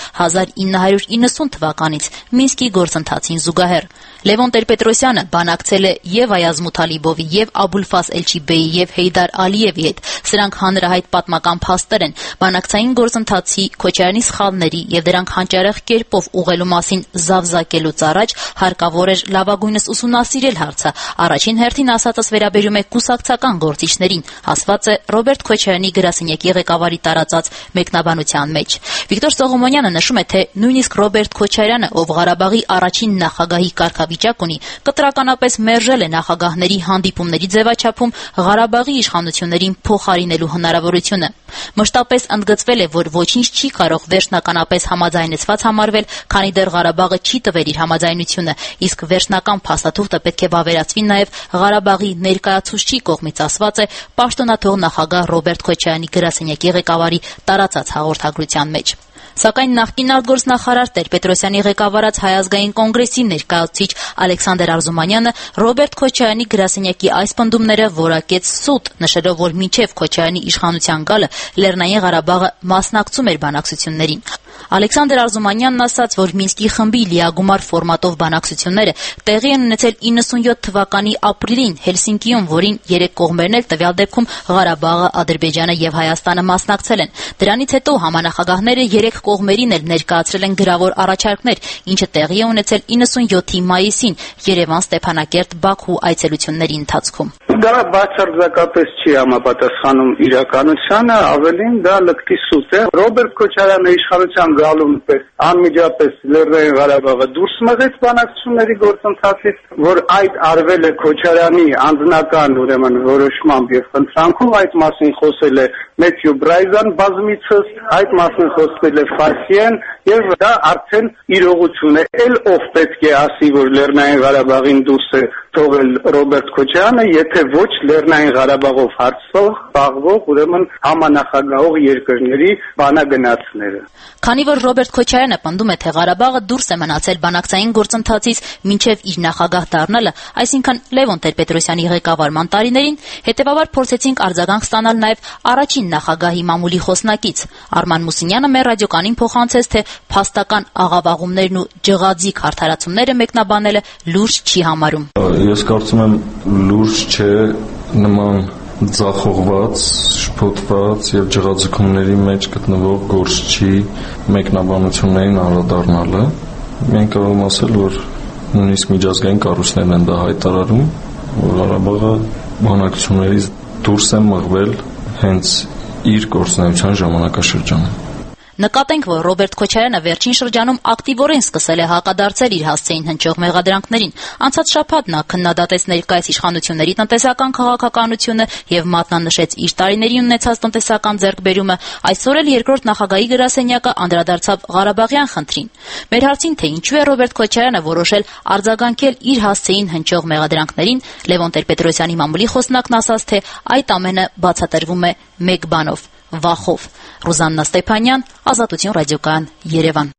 1990 թվականից Մինսկի գործընթացին զուգահեռ։ Լևոն Տեր-Պետրոսյանը բանակցել է եւ Այազ Մութալիբովի, եւ Աբուլֆազ Էլչիբեյի, եւ Հեյդար Ալիևի հետ։ Սրանք հանրահայտ պատմական փաստեր են։ Բանակցային գործընթացի, Քոչարյանի սխալների եւ դրանք հանճարեղ կերպով ուղղելու մասին զավզակելուց առաջ հարկավոր էր լավագույնս ուսումնասիրել հարցը։ Առաջին հերթին ասածս վերաբերում է կուսակցական գործիչներին, ասված է Ռոբերտ Քոչարյանի գրասենյակի ղեկավարի տարածած մեկնաբանության մեջ։ Վիկտոր Սողոմոնյանը նշում է, թե նույնիսկ Ռոբերտ Քոչարյանը, ով Ղարաբաղի առաջին նախագահի կարգավիճակ ունի, կտրականապես մերժել է նախագահների հանդիպումների ձևաչափում Ղարաբաղի իշխանություններին փոխարինելու հնարավորությունը։ Մշտապես ընդգծվել է, որ ոչինչ չի կարող վերջնականապես համաձայնեցված համարվել, քանի դեռ Ղարաբաղը չի տվել իր համաձայնությունը, իսկ վերջնական փաստաթուղթը պետք է վավերացվի նաև Ղարաբաղի ներկայացուցչի կողմից, ասված է պաշտոնաթող նախագահ Ռոբերտ Քոչարյանի գրասենյակի ղեկավարի տարածած հաղորդագրության մեջ։ Սակայն նախկին արտգործնախարար Տեր-Պետրոսյանի ղեկավարած Հայ ազգային կոնգրեսի ներկայացուցիչ Ալեքսանդր Արզումանյանը Ռոբերտ Քոչարյանի գրասենյակի այս պնդումները որակեց սուտ, նշելով, որ մինչև Քոչարյանի իշխանության գալը Լեռնային Ղարաբաղը մասնակցում էր բանակցություններին։ Ալեքսանդր Արզումանյանն ասաց, որ Մինսկի խմբի լիագումար ֆորմատով բանակցությունները տեղի են ունեցել 97 թվականի ապրիլին Հելսինկիում, որին երեք կողմերն էլ տվյալ դեպքում Ղարաբաղը, Ադրբեջանը եւ Հայաստանը մասնակցել են։ Դրանից հետո համանախագահները երեք կողմերին էլ ներկայացրել են գրավոր առաջարկներ, ինչը տեղի է ունեցել 97-ի մայիսին Երևան, Ստեփանակերտ, Բաքու այցելությունների ընթացքում։ Դա բացարձակապես չի համապատասխանում իրականությանը, ավելին դա լկտի սուտ է։ Ռոբերտ Քոչարյանը իշխանության գալուն պես անմիջապես Լեռնային Ղարաբաղը դուրս մղեց բանակցությունների գործընթացից, որ այդ արվել է Քոչարյանի անձնական ուրեմն որոշմամբ եւ խնդրանքով, այդ մասին խոսել է Մեթյու Բրայզան բազմիցս, այդ մասին խոսել է Ֆարսիեն, եւ դա արդեն իրողություն է։ Էլ ով պետք է ասի, որ Լեռնային Ղարաբաղին դուրս է թողել Ռոբերտ Քոչարյանը, եթե ոչ Լեռնային Ղարաբաղով հարցով զբաղվող ուրեմն համանախագահող երկրների բանագնացները։ Քանի որ Ռոբերտ Քոչարյանը պնդում է, թե Ղարաբաղը դուրս է մնացել բանակցային գործընթացից մինչև իր նախագահ դառնալը, այսինքն Լևոն Տեր-Պետրոսյանի ղեկավարման տարիներին, հետևաբար փորձեցինք արձագանք ստանալ նաև առաջին նախագահի մամուլի խոսնակից։ Արման Մուսինյանը մեր ռադիոկանին փոխանցեց, թե փաստական աղավաղումներն ու ջղաձիգ հարթարացումները մեկնաբանելը լուրջ չի համարում։ Ես կարծում եմ լուրջ չէ նման ձախողված, շփոթված եւ ջղաձգումների մեջ գտնվող գործչի մեկնաբանություններին անդրադառնալը։ Մենք կարող ենք ասել, որ նույնիսկ միջազգային կառույցներն են դա հայտարարում, որ Ղարաբաղը բանակցություններից դուրս է մղվել հենց իր գործունեության ժամանակաշրջանում։ Նկատենք, որ Ռոբերտ Քոչարյանը վերջին շրջանում ակտիվորեն սկսել է հակադարձել իր հասցեին հնչող մեղադրանքներին։ Անցած շաբաթ նա քննադատեց ներկայիս իշխանությունների տնտեսական քաղաքականությունը եւ մատնանշեց իր տարիներին ունեցած տնտեսական ձեռքբերումը։ Այսօր էլ երկրորդ նախագահի գրասենյակը անդրադարձավ Ղարաբաղյան խնդրին։ Մեր հարցին, թե ինչու է Ռոբերտ Քոչարյանը որոշել արձագանքել իր հասցեին հնչող մեղադրանքներին, Լևոն Տեր-Պետրոսյանի մամուլի խոսնակն ասաց, թե այդ ամենը բացատրվում է մեկ բանով՝ վախով։ Ռուզաննա Ստեփանյան, Ազատություն ռադիոկայան, Երևան։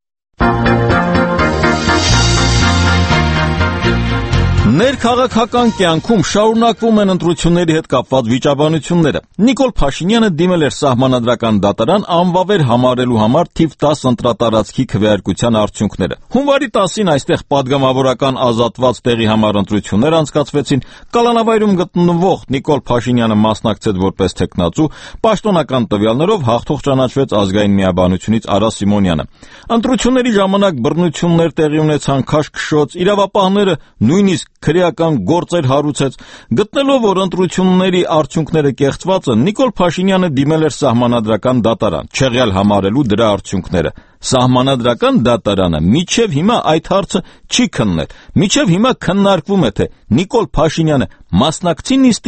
Ներքաղաքական կյանքում շարունակվում են ընտրությունների հետ կապված վիճաբանությունները։ Նիկոլ Փաշինյանը դիմել էր Սահմանադրական դատարան անվավեր համարելու համար թիվ 10 ընտրատարածքի քվեարկության արդյունքները։ Հունվարի 10-ին այստեղ падգամավորական ազատված տեղի համար ընտրություններ անցկացվեցին։ Կալանավայրում գտնվող Նիկոլ Փաշինյանը մասնակցեց որպես թեկնածու, պաշտոնական տվյալներով հաղթող ճանաչվեց Ազգային միաբանությունից Արա Սիմոնյանը։ Ընտրությունների ժամանակ բռնություններ տեղի ունեցան, քաշքշոց, իրավապահները նույնիսկ քրեական գործեր հարուցեց։ Գտնելով, որ ընտրությունների արդյունքները կեղծված են, Նիկոլ Փաշինյանը դիմել էր Սահմանադրական դատարան, չեղյալ համարելու դրա արդյունքները։ Սահմանադրական դատարանը մինչև հիմա այդ հարցը չի քննել։ Մինչև հիմա քննարկվում է, թե Նիկոլ Փաշինյանը մասնակցի նիստին,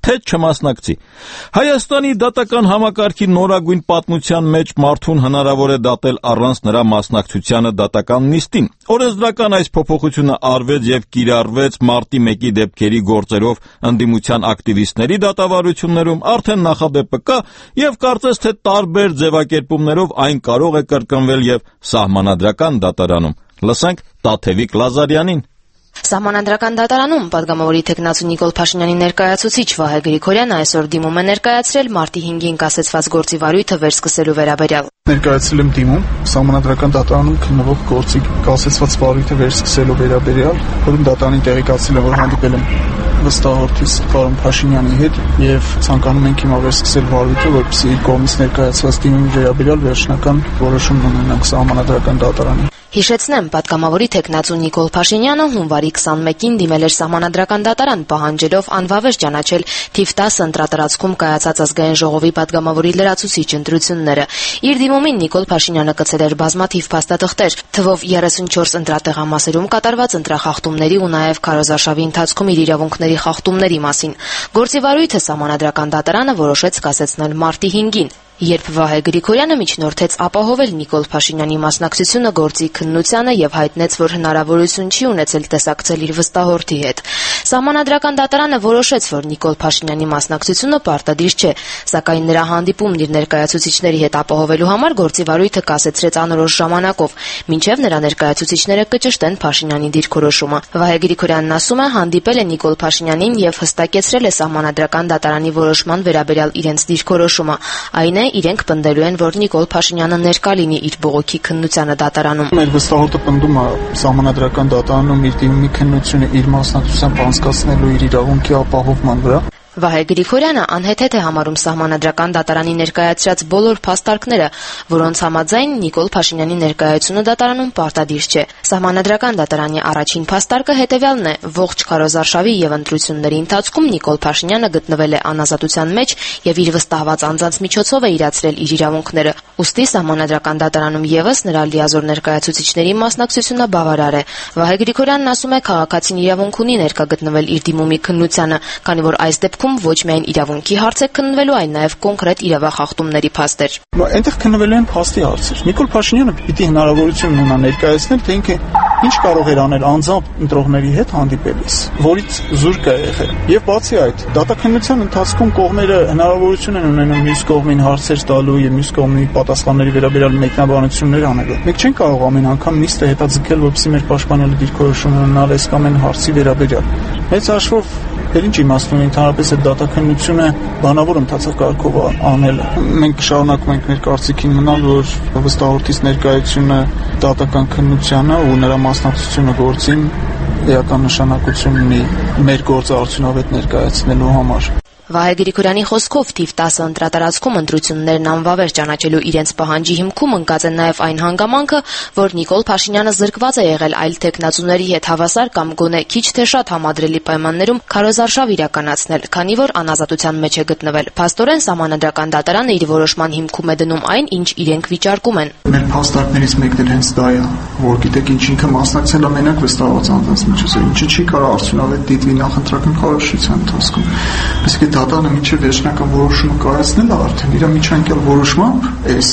թե չմասնակցի։ Հայաստանի դատական համակարգի նորագույն պատմության մեջ մարդուն հնարավոր է դատել առանց նրա մասնակցությանը դատական նիստին։ Օրենսդրական այս փոփոխությունը արվեց եւ կիրառվեց մարտի 1-ի դեպքերի գործերով ընդդիմության ակտիվիստների դատավարություններում, արդեն նախադեպը կա եւ կարծես թե տարբեր ձևակերպումներով այն կարող է կրկնվել եւ սահմանադրական դատարանում։ Լսենք Տաթևիկ Լազարյանին։ Սահմանադրական դատարանում պատգամավորի թեկնածու Նիկոլ Փաշինյանի ներկայացուցիչ Վահե Գրիգորյանը այսօր դիմում է ներկայացրել մարտի 5-ին կասեցված գործի վարույթը վերսկսելու վերաբերյալ։ Ներկայացել եմ դիմում Սահմանադրական դատարանում քննվող գործի կասեցված վարույթը վերսկսելու վերաբերյալ, որում դատարանին տեղեկացրել եմ, որ հանդիպել եմ վստահորդիս պարոն Փաշինյանի հետ եւ ցանկանում ենք հիմա վերսկսել վարույթը, որպեսզի իր կողմից ներկայացված դիմումի վերաբերյալ վերջնական որոշում ունենանք Սահմանադրական դատարանում։ Հիշեցնեմ, պատգամավորի թեկնածու Նիկոլ Փաշինյանը հունվարի 21-ին դիմել էր Սահմանադրական դատարան, պահանջելով անվավեր ճանաչել թիվ 10 ընտրատարածքում կայացած ազգային ժողովի պատգամավորի լրացուցիչ ընտրությունները։ Իր դիմումին Նիկոլ Փաշինյանը կցել էր բազմաթիվ փաստաթղթեր, թվով 34 ընտրատեղամասերում կատարված ընտրախախտումների ու նաև քարոզարշավի ընթացքում իր իրավունքների խախտումների մասին։ Գործի վարույթը Սահմանադրական դատարանը որոշեց կասեցնել մարտի 5-ին։ Երբ Վահե Գրիգորյանը միջնորդեց ապահովել Նիկոլ Փաշինյանի մասնակցությունը գործի քննությանը եւ հայտնեց, որ հնարավորություն չի ունեցել տեսակցել իր վստահորդի հետ, Սահմանադրական դատարանը որոշեց, որ Նիկոլ Փաշինյանի մասնակցությունը պարտադիր չէ, սակայն նրա հանդիպումն իր ներկայացուցիչների հետ ապահովելու համար գործի վարույթը կասեցրեց անորոշ ժամանակով, մինչև նրա ներկայացուցիչները կճշտեն Փաշինյանի դիրքորոշումը։ Վահե Գրիգորյանն ասում է, հանդիպել է Նիկոլ Փաշինյանին եւ հստակեցրել է Սահմանադրական դատարանի որոշման վերաբերյալ իրենց դիրքորոշումը, այն է իրենք պնդելու են, որ Նիկոլ Փաշինյանը ներկա լինի իր բողոքի քննությանը դատարանում։ Մեր վստահորդը պնդում է Սահմանադրական դատարանում իր դիմումի քննությունը իր մասնակցությամբ անցկացնելու իր իրավունքի ապահովման վրա։ Վահե Գրիգորյանը անհեթեթ է համարում Սահմանադրական դատարանի ներկայացրած բոլոր փաստարկները, որոնց համաձայն Նիկոլ Փաշինյանի ներկայությունը դատարանում պարտադիր չէ։ Սահմանադրական դատարանի առաջին փաստարկը հետևյալն է. ողջ քարոզարշավի եւ ընտրությունների ընթացքում Նիկոլ Փաշինյանը գտնվել է անազատության մեջ եւ իր վստահված անձանց միջոցով է իրացրել իր իրավունքները։ Ուստի Սահմանադրական դատարանում եւս նրա լիազոր ներկայացուցիչների մասնակցությունը բավարար է։ Վահե Գրիգորյանն ասում է, քաղաքացին իրավունք ունի ներկա գտնվել իր դիմումի քննությանը, քանի որ այս դեպքում ոչ միայն իրավունքի հարց է քննվելու, այլ նաև կոնկրետ իրավախախտումների փաստեր։ Այնտեղ քննվելու են փաստի հարցեր։ Նիկոլ Փաշինյանը պիտի հնարավորություն ունենա ներկայացնել, թե ինքը ինչ կարող էր անել անձամբ ընտրողների հետ հանդիպելիս, որից զուրկ է եղել։ Եվ բացի այդ, դատաքննության ընթացքում կողմերը հնարավորություն են ունենում մյուս կողմին հարցեր տալու եւ մյուս կողմի պատասխանների վերաբերյալ մեկնաբանություններ անելու։ Մենք չենք կարող ամեն անգամ նիստը հետաձգել, որպեսզի մեր պաշտպանյալը դիրքորոշում ունենալ այս կամ այն հարցի վերաբերյալ։ Մեծ հաշվով Դեր ինչ իմաստ ունի ընդհանրապես այդ դատաքննությունը բանավոր ընթացակարգով անելը։ Մենք շարունակում ենք մեր կարծիքին մնալ, որ վստահորդից ներկայությունը դատական քննությանը ու նրա մասնակցությունը գործին էական նշանակություն ունի մեր գործը արդյունավետ ներկայացնելու համար։ Վահե Գրիգորյանի խոսքով թիվ 10 ընտրատարածքում ընտրություններն անվավեր ճանաչելու իրենց պահանջի հիմքում ընկած է նաև այն հանգամանքը, որ Նիկոլ Փաշինյանը զրկված է եղել այլ տեխնացուների հետ հավասար կամ գոնե քիչ թե շատ համադրելի պայմաններում քարոզարշավ իրականացնել, քանի որ անազատության մեջ է գտնվել։ Փաստորեն Սահմանադրական դատարանը իր որոշման հիմքում է դնում այն, ինչ իրենք վիճարկում են։ Մեր փաստարկներից մեկն էլ հենց դա է, որ գիտեք ինչ ինքը մասնակցել է մենակ վստահված անձանց միջոցով, ինչը չի կարող արդյունավետ դիտվի նախընտրական քարոզչության ընթացքում։ Իսկ դատարանը միջև վերջնական որոշումը կայացնել է արդեն իր միջանկյալ որոշմամբ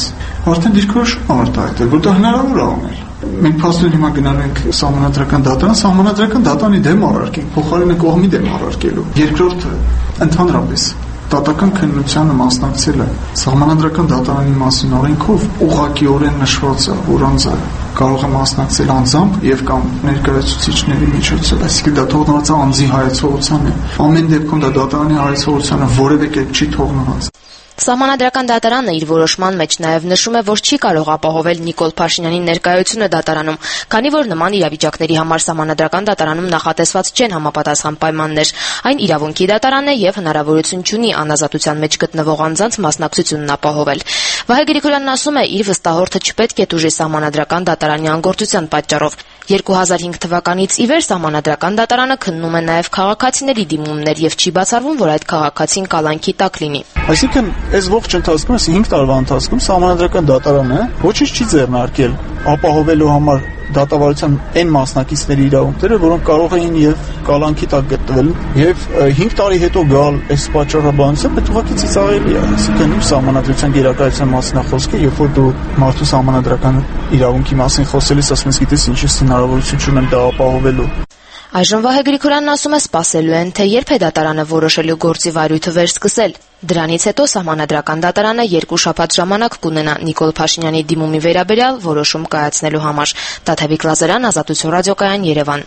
արդեն դիրքորոշում արտահայտել, որ դա հնարավոր է անել։ Մենք փաստորեն հիմա գնալու ենք Սահմանադրական դատարան, Սահմանադրական դատարանի դեմ առարկենք, փոխարենը կողմի դեմ առարկելու։ Երկրորդը ընդհանրապես դատական քննությանը մասնակցելը Սահմանադրական դատարանի մասին օրենքով ուղղակիորեն նշված է, որ անձը կարող է մասնակցել անձամբ եւ կամ ներկայացուցիչների միջոցով, այսինքն դա թողնված է անձի հայեցողությանը։ Ամեն դեպքում դա դատարանի հայեցողությանը որևէ կերպ չի թողնված։ Սահմանադրական դատարանը իր որոշման մեջ նաև նշում է, որ չի կարող ապահովել Նիկոլ Փաշինյանի ներկայությունը դատարանում, քանի որ նման իրավիճակների համար Սահմանադրական դատարանում նախատեսված չեն համապատասխան պայմաններ։ Այն իրավունքի դատարան է եւ հնարավորություն չունի անազատության մեջ գտնվող անձանց մասնակցությունն ապահովել։ Վահե Գրիգորյանն ասում է, իր վստահորդը չպետք է տուժի Սահմանադրական դատարանի անգործության պատճառով։ 2005 թվականից ի վեր Սահմանադրական դատարանը քննում է նաև քաղաքացիների դիմումներ եւ չի բացառվում, որ այդ քաղաքացին կալանքի տակ լինի։ Այսինքն այս ողջ ընթացքում, այս 5 տարվա ընթացքում Սահմանադրական դատարանը ոչինչ չի ձեռնարկել ապահովելու համար դատավարության այն մասնակիցների իրավունքները, որոնք կարող էին եւ կալանքի տակ գտնվել եւ 5 տարի հետո գալ այս պատճառաբանությամբ, այդ ուղղակի ծիծաղելի է, այսինքն իմ սահմանադրության գերակայության մասին է խոսքը, երբ որ դու մարդու սահմանադրական իրավունքի մասին խոսելիս ասում ես, գիտես ինչպես հնարավորություն չունեմ դա ապահովելու։ Այժմ Վահե Գրիգորյանն ասում է սպասելու են, թե երբ է դատարանը որոշելու գործի վարույթը վերսկսել։ Դրանից հետո Սահմանադրական դատարանը 2 շաբաթ ժամանակ կունենա Նիկոլ Փաշինյանի դիմումի վերաբերյալ որոշում կայացնելու համար։ Տաթևիկ Լազարյան, Ազատություն ռադիոկայան, Երևան։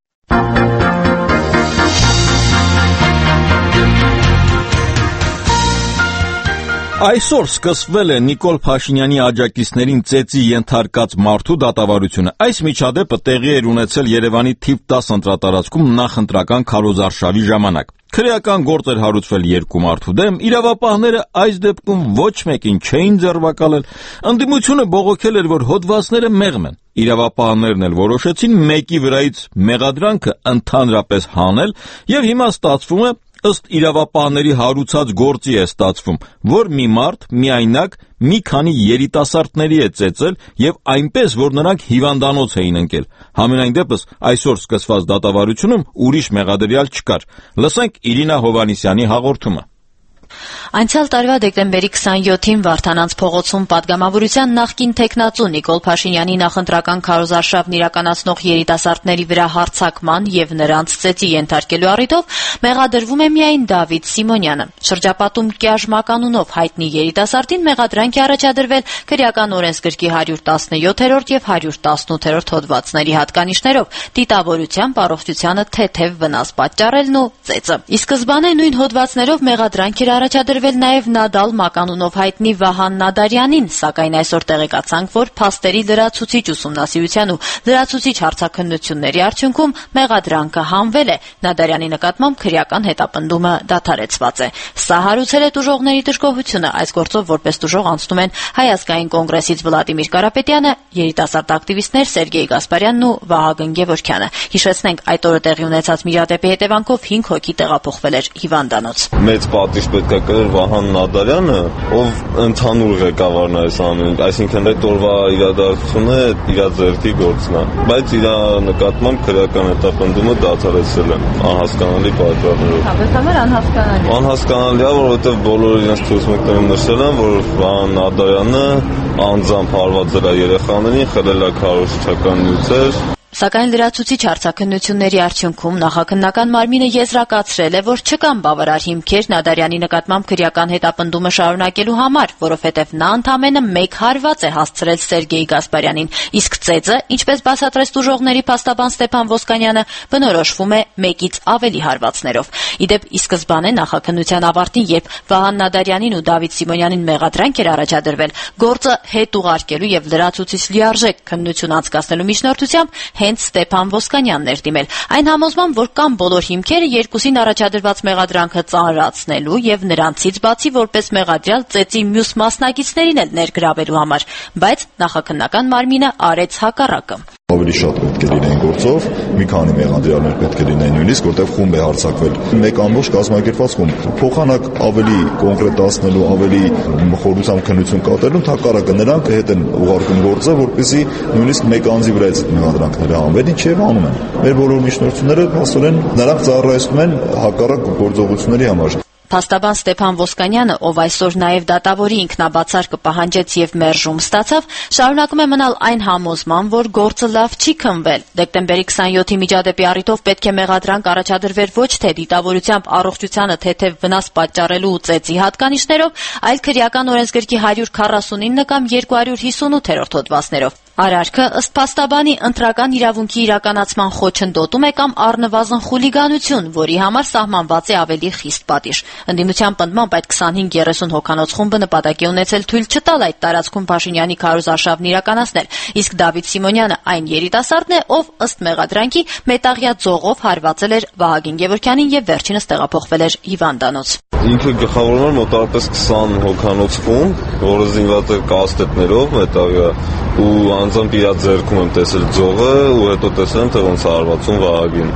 Այսօր սկսվել է Նիկոլ Փաշինյանի աջակիցներին ծեծի ենթարկած մարդու դատավարությունը։ Այս միջադեպը տեղի էր ունեցել Երևանի թիվ 10 ընտրատարածքում նախընտրական քարոզարշավի ժամանակ։ Քրեական գործ էր հարուցվել 2 մարդու դեմ, իրավապահները այս դեպքում ոչ մեկին չէին ձերբակալել։ Ընդդիմությունը բողոքել էր, որ հոդվածները մեղմ են։ Իրավապահներն էլ որոշեցին մեկի վրայից մեղադրանքը ընդհանրապես հանել, եւ հիմա ստացվում է, ըստ իրավապահների հարուցած գործի է ստացվում, որ մի մարդ միայնակ մի քանի երիտասարդների է ծեծել եւ այնպես, որ նրանք հիվանդանոց էին ընկել։ Համենայն դեպս այսօր սկսված դատավարությունում ուրիշ մեղադրյալ չկար։ Լսենք Իրինա Հովանիսյանի հաղորդումը։ Անցյալ տարվա դեկտեմբերի 27-ին Վարդանանց փողոցում падգամավորության նախկին տեխնացու Նիկոլ Փաշինյանի նախընտրական քարոզարշավն իրականացնող երիտասարդների վրա հարձակման եւ նրանց ծեծի ենթարկելու առիթով մեղադրվում է միայն Դավիթ Սիմոնյանը։ Շրջապատում Կյաժմականունով հայտնի երիտասարդին մեղադրանք է առաջադրվել քրեական օրենսգրքի 117-րդ եւ 118-րդ հոդվածների հատկանիշներով՝ դիտավորությամբ առողջությանը թեթև վնաս պատճառելն ու ծեծը։ Ի սկզբանե նույն հոդվածներով մեղադրանք էր առաջադրվել նաև Նադալ Մականունով հայտնի Վահան Նադարյանին, սակայն այսօր տեղեկացանք, որ փաստերի լրացուցիչ ուսումնասիրության ու լրացուցիչ հարցաքննությունների արդյունքում մեղադրանքը հանվել է, Նադարյանի նկատմամբ քրեական հետապնդումը դադարեցված է։ Սա հարուցել է տուժողների դժգոհությունը, այս գործով որպես տուժող անցնում են Հայ ազգային կոնգրեսից Վլադիմիր Կարապետյանը, երիտասարդ ակտիվիստներ Սերգեյ Գասպարյանն ու Վահագն Գևորգյանը։ Հիշեցնենք, այդ օրը տեղի ունեցած միջադեպի հետևանքով 5 հոգի տեղափոխվել էր հիվանդանոց։ Մեծ պատիժ պետք է կրեր Վահան Նադարյանը, ով ընդհանուր ղեկավարն է այս ամենին, այսինքն այդ օրվա իրադարձությունը իր ձեռքի գործն է, բայց իր նկատմամբ քրեական հետապնդումը դադարեցրել են անհասկանալի պատճառներով։ Հավես համար անհասկանալի։ Անհասկանալի է, որովհետև բոլորը իրենց ցուցմունքներում նշել են, որ Վահան Նադարյանը անձամբ հարվածել է երեխաներին, խլել է քարոզչական նյութեր։ Սակայն լրացուցիչ հարցաքննությունների արդյունքում նախաքննական մարմինը եզրակացրել է, որ չկան բավարար հիմքեր Նադարյանի նկատմամբ քրեական հետապնդումը շարունակելու համար, որովհետև նա ընդամենը 1 հարված է հասցրել Սերգեյ Գասպարյանին, իսկ ծեծը, ինչպես բացատրեց տուժողների փաստաբան Ստեփան Ոսկանյանը, բնորոշվում է 1-ից ավելի հարվածներով։ Իդեպ, ի սկզբանե նախաքննության ավարտին, երբ Վահան Նադարյանին ու Դավիթ Սիմոնյանին մեղադրանք էր առաջադրվել, գործը հետ ուղարկելու եւ լրացուցիչ լիարժեք քննություն անցկացնելու միջնորդությամբ հենց Ստեփան Ոսկանյանն էր դիմել, այն համոզմամբ, որ կան բոլոր հիմքերը երկուսին առաջադրված մեղադրանքը ծանրացնելու եւ նրանցից բացի որպես մեղադրյալ ծեծի մյուս մասնակիցներին էլ ներգրավելու համար, բայց նախաքննական մարմինը արեց հակառակը։ Ավելի շատ պետք է լինեն գործով, մի քանի մեղադրյալներ պետք է լինեն նույնիսկ, որտեղ խումբ է հարձակվել։ Մեկ ամբողջ կազմակերպված խումբ փոխանակ ավելի կոնկրետացնելու, ավելի խորությամբ քննություն կատարելու, հակառակը նրանք հետ են ուղարկում գործը, որպեսզի նույնիսկ մեկ անձի վրայից մեղադրանքները հանվեն, ինչև անում են։ Մեր բոլոր միջնորդությունները փաստորեն նրանք ծառայեցնում են հակառակ գործողությունների համար։ Փաստաբան Ստեփան Ոսկանյանը, ով այսօր նաև դատավորի ինքնաբացարկը պահանջեց եւ մերժում ստացավ, շարունակում է մնալ այն համոզման, որ գործը լավ չի քննվել։ Դեկտեմբերի 27-ի միջադեպի առիթով պետք է մեղադրանք առաջադրվեր ոչ թե դիտավորությամբ առողջությանը թեթև վնաս պատճառելու ու ծեծի հատկանիշներով, այլ քրեական օրենսգրքի 149 կամ 258-րդ հոդվածներով։ Արարքը ըստ փաստաբանի ընտրական իրավունքի իրականացման խոչընդոտում է կամ առնվազն խուլիգանություն, որի համար սահմանված է ավելի խիստ պատիժ։ Ընդդիմության պնդմամբ այդ 25-30 հոգանոց խումբը նպատակ է ունեցել թույլ չտալ այդ տարածքում Փաշինյանի քարոզարշավն իրականացնել, իսկ Դավիթ Սիմոնյանը այն երիտասարդն է, ով ըստ մեղադրանքի մետաղյա ձողով հարվածել էր Վահագն Գևորգյանին եւ վերջինս տեղափոխվել էր հիվանդանոց։ Ինքը գլխավորում էր մոտավորապես 20 հոգանոց խումբ, որը զինված էր կասետներով, մետաղյա, ու անձամբ իր ձեռքում եմ տեսել ձողը ու հետո տեսել եմ, թե ոնց հարվածում Վահագին։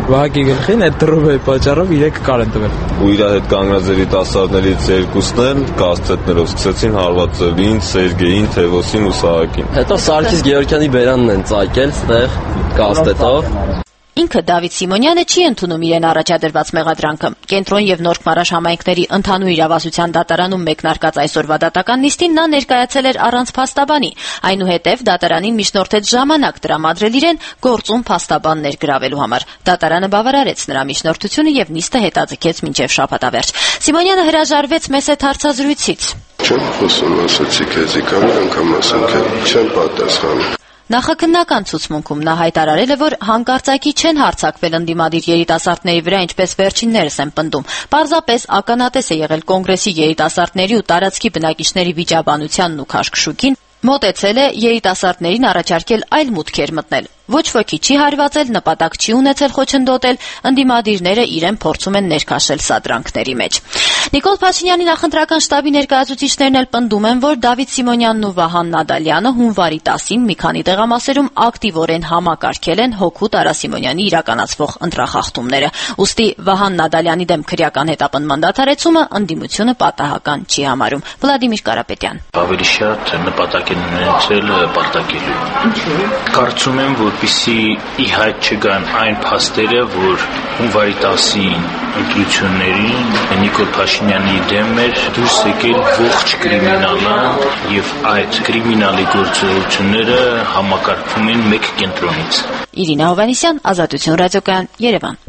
Վահագի գլխին այդ դրովի պատճառով 3 կար են տվել։ Ու իր հետ կանգնած երիտասարդներից երկուսն էլ կասետներով սկսեցին հարվածել ինձ, Սերգեյին, Թևոսին ու Սահակին։ Հետո Սարգիս Գեորգյանի բերանն են ծակել ստեղ կասետով։ Ինքը Դավիթ Սիմոնյանը չի ընդունում իրեն առաջադրված մեղադրանքը։ Կենտրոն եւ Նորք Մարաշ համայնքների ընդհանուր իրավասության դատարանում մեկնարկած այսօրվա դատական նիստին նա ներկայացել էր առանց փաստաբանի։ Այնուհետև դատարանին միջնորդեց ժամանակ տրամադրել իրեն գործում փաստաբան ներգրավելու համար։ Դատարանը բավարարեց նրա միջնորդությունը եւ նիստը հետաձգեց մինչեւ շաբաթավերջ։ Սիմոնյանը հրաժարվեց մեծ հետ հարցազրույցից։ Չեմ խոսում, ասացի քեզ, կամ անգամ ասեմ, չեմ պատասխանում։ Նախաքննական ցուցմունքում նա հայտարարել է, որ հանկարծակի չեն հարձակվել ընդդիմադիր երիտասարդների վրա, ինչպես վերջիններս են պնդում։ Պարզապես ականատես է եղել կոնգրեսի երիտասարդների ու տարածքի բնակիչների վիճաբանությանն ու քաշքշուկին, մոտեցել է երիտասարդներին առաջարկել այլ մուտքեր մտնել։ Ոչ ոքի չի հարվածել, նպատակ չի ունեցել խոչընդոտել, ընդդիմադիրները իրեն փորձում են ներքաշել սադրանքների մեջ։ Նիկոլ Փաշինյանի նախընտրական շտաբի ներկայացուցիչներն էլ պնդում են, որ Դավիթ Սիմոնյանն ու Վահան Նադալյանը հունվարի 10-ին մի քանի տեղամասերում ակտիվորեն համակարգել են Հոգու Տարա Սիմոնյանի իրականացվող ընտրախախտումները։ Ուստի Վահան Նադալյանի դեմ քրեական հետապնդման դադարեցումը ընդդիմությունը պատահական չի համարում։ Վլադիմիր Կարապետյան։ Ավելի շատ նպատակ են ունեցել պարտակելու։ Կարծում եմ, որպեսզի ի հայտ չգան այն փաստերը, որ հունվարի 10-ին ընտրություններին Նիկոլ Փաշինյանի դեմ էր դուրս եկել ողջ կրիմինալը եւ այդ կրիմինալի գործողությունները համակարգվում են մեկ կենտրոնից։ Իրինա Հովանեսյան, Ազատություն ռադիոկայան, Երևան։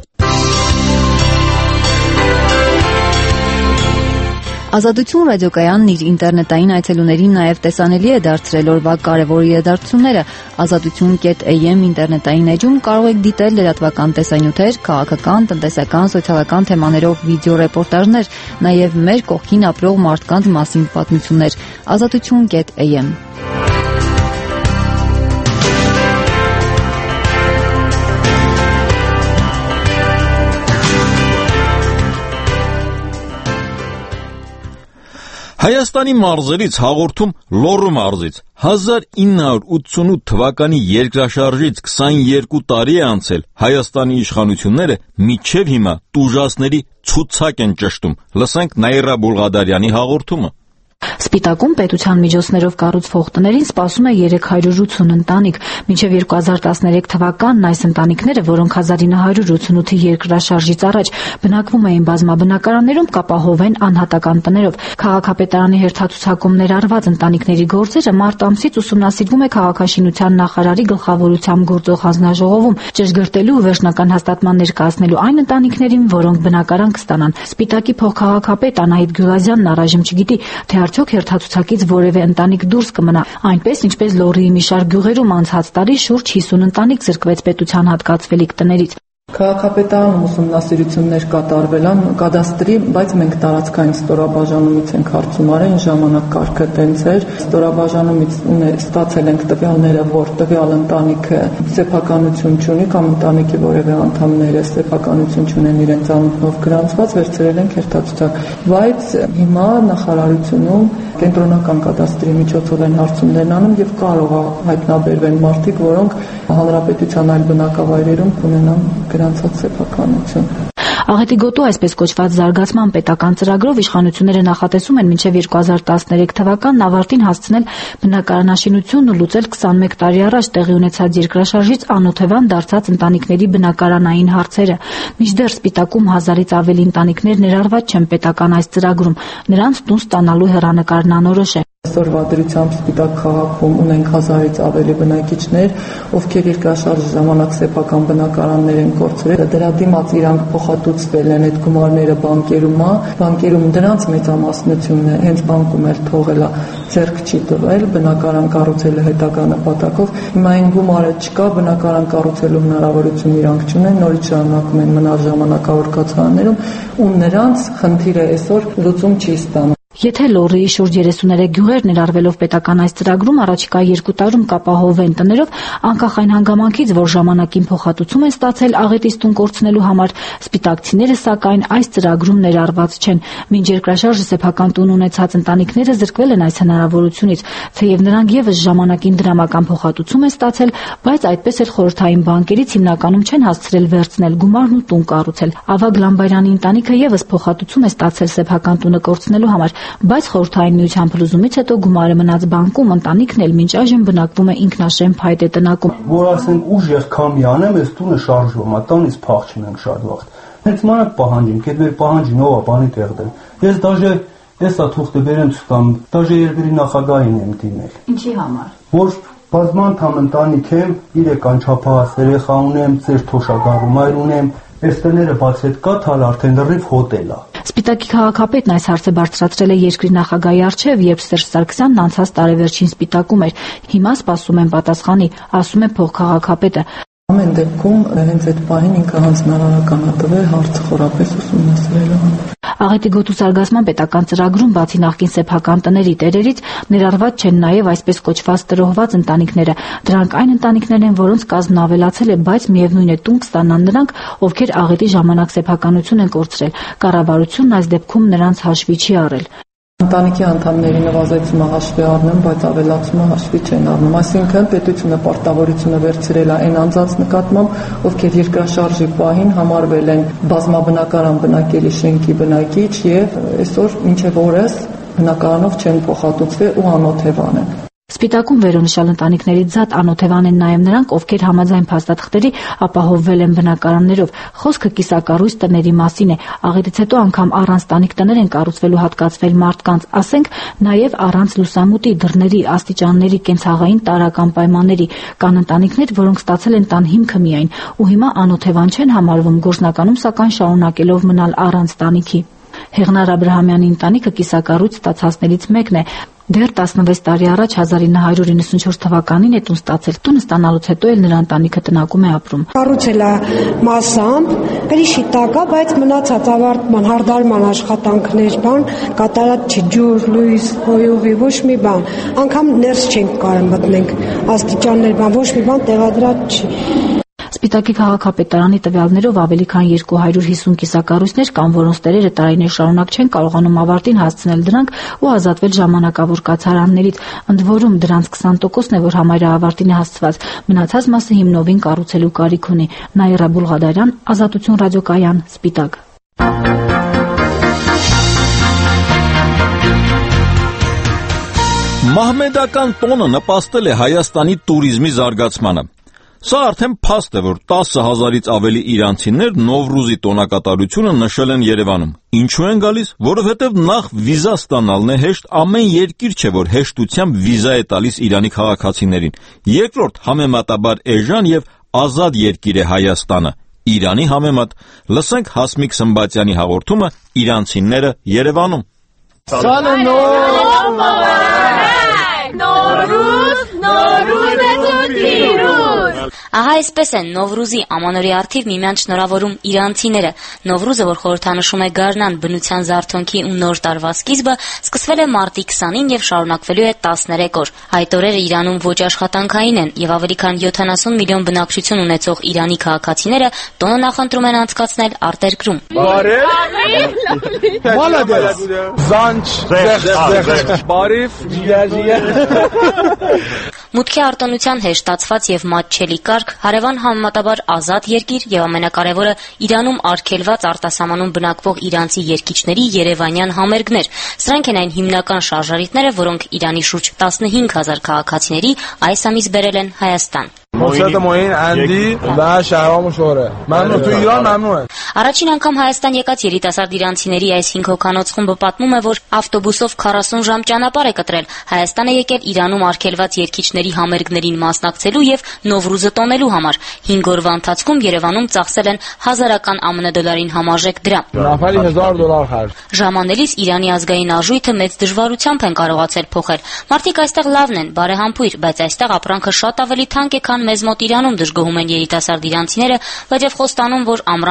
Ազատություն ռադիոկայանն իր ինտերնետային այցելուներին նաև տեսանելի է դարձրել օրվա կարևոր իրադարձությունները։ Ազատություն.am ինտերնետային էջում կարող եք դիտել լրատվական տեսանյութեր, քաղաքական, տնտեսական, սոցիալական թեմաներով վիդեո ռեպորտաժներ, նաև մեր կողքին ապրող մարդկանց մասին պատմություններ։ Ազատություն.am Հայաստանի մարզերից հաղորդում Լոռու մարզից 1988 թվականի երկրաշարժից 22 տարի է անցել, Հայաստանի իշխանությունները մինչև հիմա տուժածների ցուցակ են ճշտում։ Լսենք Նաիրա Բուլղադարյանի հաղորդումը։ Սպիտակում պետության միջոցներով կառուցվող տներին սպասում է 380 ընտանիք։ Մինչև 2013 թվականն այս ընտանիքները, որոնք 1988-ի երկրաշարժից առաջ բնակվում էին բազմաբնակարաններում, կապահովեն անհատական տներով։ Քաղաքապետարանի հերթացուցակում ներառված ընտանիքների գործերը մարտ ամսից ուսումնասիրվում է քաղաքաշինության նախարարի գլխավորությամբ գործող հանձնաժողովում, ճշգրտելու ու վերջնական հաստատման ներկայացնելու այն ընտանիքներին, որոնք բնակարան կստանան։ Սպիտակի փոխքաղաքապետ Անահիտ Գյուլազյանն առայժմ չգիտի, թե արդյոք հերթացուցակից որևէ ընտանիք դուրս կմնա, այնպես ինչպես Լոռիի մի շարք գյուղերում անցած տարի շուրջ 50 ընտանիք զրկվեց պետության հատկացվելիք տներից։ Քաղաքապետարանում ուսումնասիրություններ կատարվել են կադաստրի, բայց մենք տարածքային ստորաբաժանումից ենք հարցում արել, ժամանակ կարգը տենց էր, ստորաբաժանումից ստացել ենք տվյալները, որ տվյալ ընտանիքը սեփականություն չունի կամ ընտանիքի որևէ անդամները սեփականություն չունեն իրենց անունով գրանցված, վերցրել ենք հերթացուցակ, բայց հիմա նախարարությունում կենտրոնական կադաստրի միջոցով են հարցումներն անում եւ կարող է հայտնաբերվեն մարդիկ, որոնք հանրապետության այլ բնակավայրերում ունենան գրանցած սեփականություն։ Աղետի գոտու այսպես կոչված զարգացման պետական ծրագրով իշխանությունները նախատեսում են մինչև 2013 թվականն ավարտին հասցնել բնակարանաշինությունն ու լուծել 21 տարի առաջ տեղի ունեցած երկրաշարժից անօթևան դարձած ընտանիքների բնակարանային հարցերը։ Մինչդեռ Սպիտակում 1000-ից ավելի ընտանիքներ ներառված չեն պետական այս ծրագրում, նրանց տուն ստանալու հեռանկարն անորոշ է։ Այսօրվա դրությամբ Սպիտակ քաղաքում ունենք 1000-ից ավելի բնակիչներ, ովքեր երկրաշարժի ժամանակ սեփական բնակարաններ են կորցրել։ Դրա դիմաց իրանք փոխհատուցվել են այդ գումարները բանկերում դրանց մեծամասնությունն է հենց բանկում էլ թողել է, ձեռք չի տվել, բնակարան կառուցելու հետագա նպատակով։ Հիմա այն գումարը չկա, բնակարան կառուցելու հնարավորություն իրանք չունեն, նորից շարունակում են մնալ ժամանակավոր կացարաններում ու նրանց խնդիրը այսօր լուծում չի ստանում։ Եթե Լոռիի շուրջ 33 գյուղեր ներառվելով պետական այս ծրագրում առաջիկա 2 տարում կապահովվեն տներով, անկախ այն հանգամանքից, որ ժամանակին փոխհատուցում են ստացել աղետից տուն կորցնելու համար, սպիտակցիները սակայն այս ծրագրում ներառված չեն։ Մինչ երկրաշարժը սեփական տուն ունեցած ընտանիքները զրկվել են այս հնարավորությունից, թեև նրանք եւս ժամանակին դրամական փոխհատուցում են ստացել, բայց այդպես էլ խորհրդային բանկերից հիմնականում չեն հասցրել վերցնել գումարն ու տուն կառուցել։ Ավագ Լամբարյանի ընտանիքը եւս փոխհատուցում է ստացել սեփական տունը կորցնելու համար, բայց խորհրդային միության փլուզումից հետո գումարը մնաց բանկում, ընտանիքն էլ մինչ այժմ բնակվում է ինքնաշեն փայտ է տնակում։ Որ ասենք ուժեղ քամի անեմ, այս տունը շարժվում է, տանից փախ չունենք շատ վաղ։ Հենց մանակ պահանջենք, այդ մեր պահանջին ով է բանի տեղ դել։ Ես դաժե էսա թուղթը բերեմ ցտամ, դաժե երկրի նախագահին եմ դիմել։ Ինչի համար։ Որ բազմանդամ ընտանիք եմ, 3 անչափահաս երեխա ունեմ, ծեր թոշակառու մայր ունեմ, այս տները բաց հետ կաթալ արդեն լրիվ հոտել է։ Սպիտակի քաղաքապետն այս հարցը բարձրացրել է երկրի նախագահի առջև, երբ Սերժ Սարգսյանն անցած տարեվերջին Սպիտակում էր։ Հիմա սպասում են պատասխանի, ասում է փոխքաղաքապետը։ Ամեն դեպքում հենց այդ պահին ինքը հանձնարարական է տվել հարցը խորապես ուսումնասիրելու համար։ Աղետի գոտու զարգացման պետական ծրագրում բացի նախկին սեփական տների տերերից ներառված չեն նաև այսպես կոչված տրոհված ընտանիքները։ Դրանք այն ընտանիքներն են, որոնց կազմն ավելացել է, բայց միևնույն է տուն կստանան նրանք, ովքեր աղետի ժամանակ սեփականություն են կորցրել։ Կառավարությունն այս դեպքում նրանց հաշվի չի առել։ Ընտանիքի անդամների նվազեցումը հաշվի առնում, բայց ավելացումը հաշվի չեն առնում։ Այսինքն պետությունը պարտավորությունը վերցրել է այն անձանց նկատմամբ, ովքեր երկրաշարժի պահին համարվել են բազմաբնակարան բնակելի շենքի բնակիչ եւ այսօր մինչեւ օրս բնակարանով չեն փոխհատուցվել ու անօթևան են։ Սպիտակում վերոնշյալ ընտանիքներից զատ անօթևան են նաև նրանք, ովքեր համաձայն փաստաթղթերի ապահովվել են բնակարաններով։ Խոսքը կիսակառույց տների մասին է։ Աղետից հետո անգամ առանց տանիք տներ են կառուցվելու հատկացվել մարդկանց, ասենք նաև առանց լուսամուտի, դռների, աստիճանների, կենցաղային տարրական պայմանների։ Կան ընտանիքներ, որոնք ստացել են տան հիմքը միայն ու հիմա անօթևան չեն համարվում, գործնականում սակայն շարունակելով մնալ առանց տանիքի։ Հեղնար Աբրահամյանի ընտանիքը կիսակառույց ստացածներից մեկն է։ Դեռ 16 տարի առաջ 1994 թվականին է տուն ստացել։ Տունը ստանալուց հետո էլ նրա ընտանիքը տնակում է ապրում։ Կառուցել է մասամբ, գրիշի տակա, բայց մնացած ավարտման, հարդարման աշխատանքներ, կատարած չի ջուր, լույս, հոյուղի, ոչ մի բան։ Անգամ ներս չենք կարող մտնենք, աստիճաններ, ոչ մի բան տեղադրած չի։ Սպիտակի քաղաքապետարանի տվյալներով ավելի քան 250 կիսակառույցներ կան, որոնց տերերը տարիներ շարունակ չեն կարողանում ավարտին հասցնել դրանք ու ազատվել ժամանակավոր կացարաններից։ Ընդ որում դրանց 20%-ն է, որ համարյա ավարտին է հասցված։ Մնացած մասը հիմնովին կառուցելու կարիք ունի։ Նաիրա Բուլղադարյան, Ազատություն ռադիոկայան, Սպիտակ։ Մահմեդական տոնը նպաստել է Հայաստանի տուրիզմի զարգացմանը։ Սա արդեն փաստ է, որ 10,000-ից ավելի իրանցիներ Նովրուզի տոնակատարությունը նշել են Երևանում։ Ինչու են գալիս, որովհետև նախ վիզա ստանալն է հեշտ, ամեն երկիր չէ, որ հեշտությամբ վիզա է տալիս Իրանի քաղաքացիներին։ Երկրորդ համեմատաբար էժան եւ ազատ երկիր է Հայաստանը։ Իրանի համեմատ, լսենք Հասմիկ Սմբատյանի հաղորդումը իրանցիները Երևանում։ Ահա այսպես են Նովրուզի ամանորի առթիվ միմյանց շնորհավորում իրանցիները։ Նովրուզը, որ խորհրդանշում է գարնան, բնության զարթոնքի ու նոր տարվա սկիզբը, սկսվել է մարտի 20-ին եւ շարունակվելու է 13 օր։ Այդ օրերը Իրանում ոչ աշխատանքային են եւ ավելի քան 70 միլիոն բնակչություն ունեցող Իրանի քաղաքացիները տոնը նախընտրում են անցկացնել արտերկրում։ Մուտքի արտոնության հեշտացված եւ մատչելի կարգ, հարևան համեմատաբար ազատ երկիր եւ ամենակարևորը Իրանում արգելված արտասահմանում բնակվող իրանցի երգիչների երևանյան համերգներ։ Սրանք են այն հիմնական շարժարիտները, որոնք Իրանի շուրջ 15,000 քաղաքացիների այս ամիս բերել են Հայաստան։ کنسرت معین اندی و شهرام شوره ممنون تو ایران ممنون Առաջին անգամ Հայաստան եկած երիտասարդ իրանցիների այս 5 հոգանոց խումբը պատմում է, որ ավտոբուսով 40 ժամ ճանապարհ է կտրել։ Հայաստան է եկել Իրանում արգելված երգիչների համերգներին մասնակցելու եւ Նովրուզը տոնելու համար։ 5 օրվա ընթացքում Երևանում ծախսել են հազարական ԱՄՆ-դոլարին համարժեք դրամ։ Նավարի $1000 խարժ։ Ժամանելիս Իրանի ազգային արժույթը մեծ դժվարությամբ են կարողացել փոխել։ Մարդիկ այստեղ լավն են, բարեհամբույր, բայց այստեղ ապրանքը շատ ավելի թանկ է, քան մեզ մոտ Իրանում, դժգոհում են երիտասարդ իրանցիները, բայց եւ խոստանում, որ ամրաննելի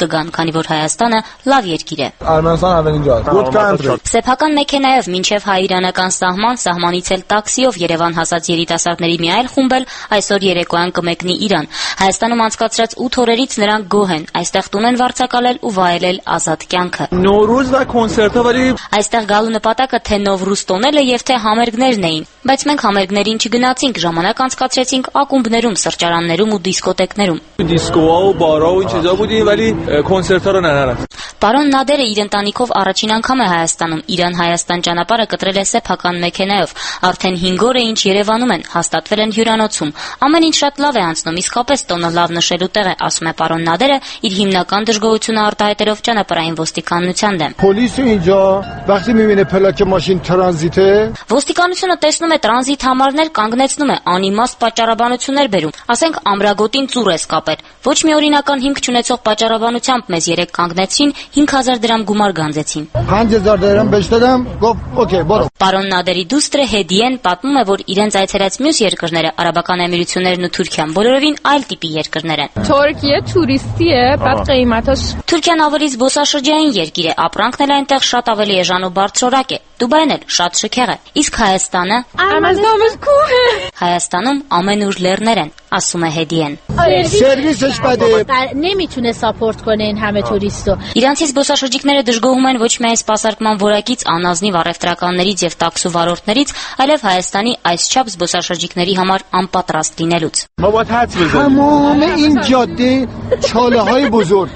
կգան, քանի որ Հայաստանը լավ երկիր է։ Արմենստան ավելի ջազ։ Սեփական մեքենայով մինչև հայ-իրանական սահման, սահմանից էլ տաքսիով Երևան հասած երիտասարդների մի այլ խումբ էլ այսօր երեկոյան կմեկնի Իրան։ Հայաստանում անցկացրած 8 օրերից նրանք գոհ են, այստեղ տուն են վարձակալել ու վայելել ազատ կյանքը։ Նորուզ và կոնցերտը Այստեղ գալու նպատակը թե Նովրուզ տոնելը եւ թե համերգներն էին, բայց մենք համերգներին չգնացինք, ժամանակ անցկացրեցինք ակումբներում, սրճարաններում ու դիսկոտեկներում։ Դիսկոա ու բարա ու ինչա բուդի, վալի կոնցերտները նարած։ Պարոն Նադերը իր ընտանիքով առաջին անգամ է Հայաստանում։ Իրան-Հայաստան ճանապարհը կտրել է սեփական մեքենայով։ Արդեն 5 օր է ինչ Երևանում են, հաստատվել են հյուրանոցում։ Ամեն ինչ շատ լավ է անցնում, իսկապես տոնը լավ նշելու տեղ է, ասում է պարոն Նադերը, իր հիմնական դժգոհությունը արտահայտելով ճանապարհային ոստիկանության դեմ։ Պոլիսը ինջա, վախտի միմինե փելակե մաշին տրանզիտ է։ Ոստիկանությունը տեսնում է տրանզիտ համարներ, կանգնեցնում է, անիմաստ պատճառաբանություններ բերում։ Ասենք ամրագոտին ծուռ է սկապել։ Ոչ մի օրինական հիմք չունեցող պատճառաբանությամբ մեզ 3 կանգնեցին, 5000 դրամ գումար գանձեցին։ 5000 դրամ բեշտեմ, օքեյ, բորո։ Պարոն Նադերի դուստրը Հեդիեն պատմում է, որ իրենց այցելած մյուս երկրները, Արաբական Էմիրություններն ու Թուրքիան, բոլորովին այլ տիպի երկրներ են։ Թուրքիա տուրիստի է, բայց ղիմաթը Թուրքիան ավելի զբոսաշրջային երկիր է, ապրանքն էլ այնտեղ շատ ավելի էժան ու բարձրորակ է։ Դուբայն էլ շատ շքեղ է։ Իսկ Հայաստանը Հայաստանում ամենուր լեռներ են, ասում է Հեդիեն։ Սերվիսը շպադե։ Նեմիչունե սապորտ կոնեն համե տուրիստո։ Իրանցի զբոսաշրջիկները դժգոհում են ոչ միայն սպասարկման որակից, անազնիվ առևտրականներից եւ տաքսու վարորդներից, այլև Հայաստանի այսչափ զբոսաշրջիկների համար անպատրաստ լինելուց։ Համոն این جاده چاله‌های بزرگ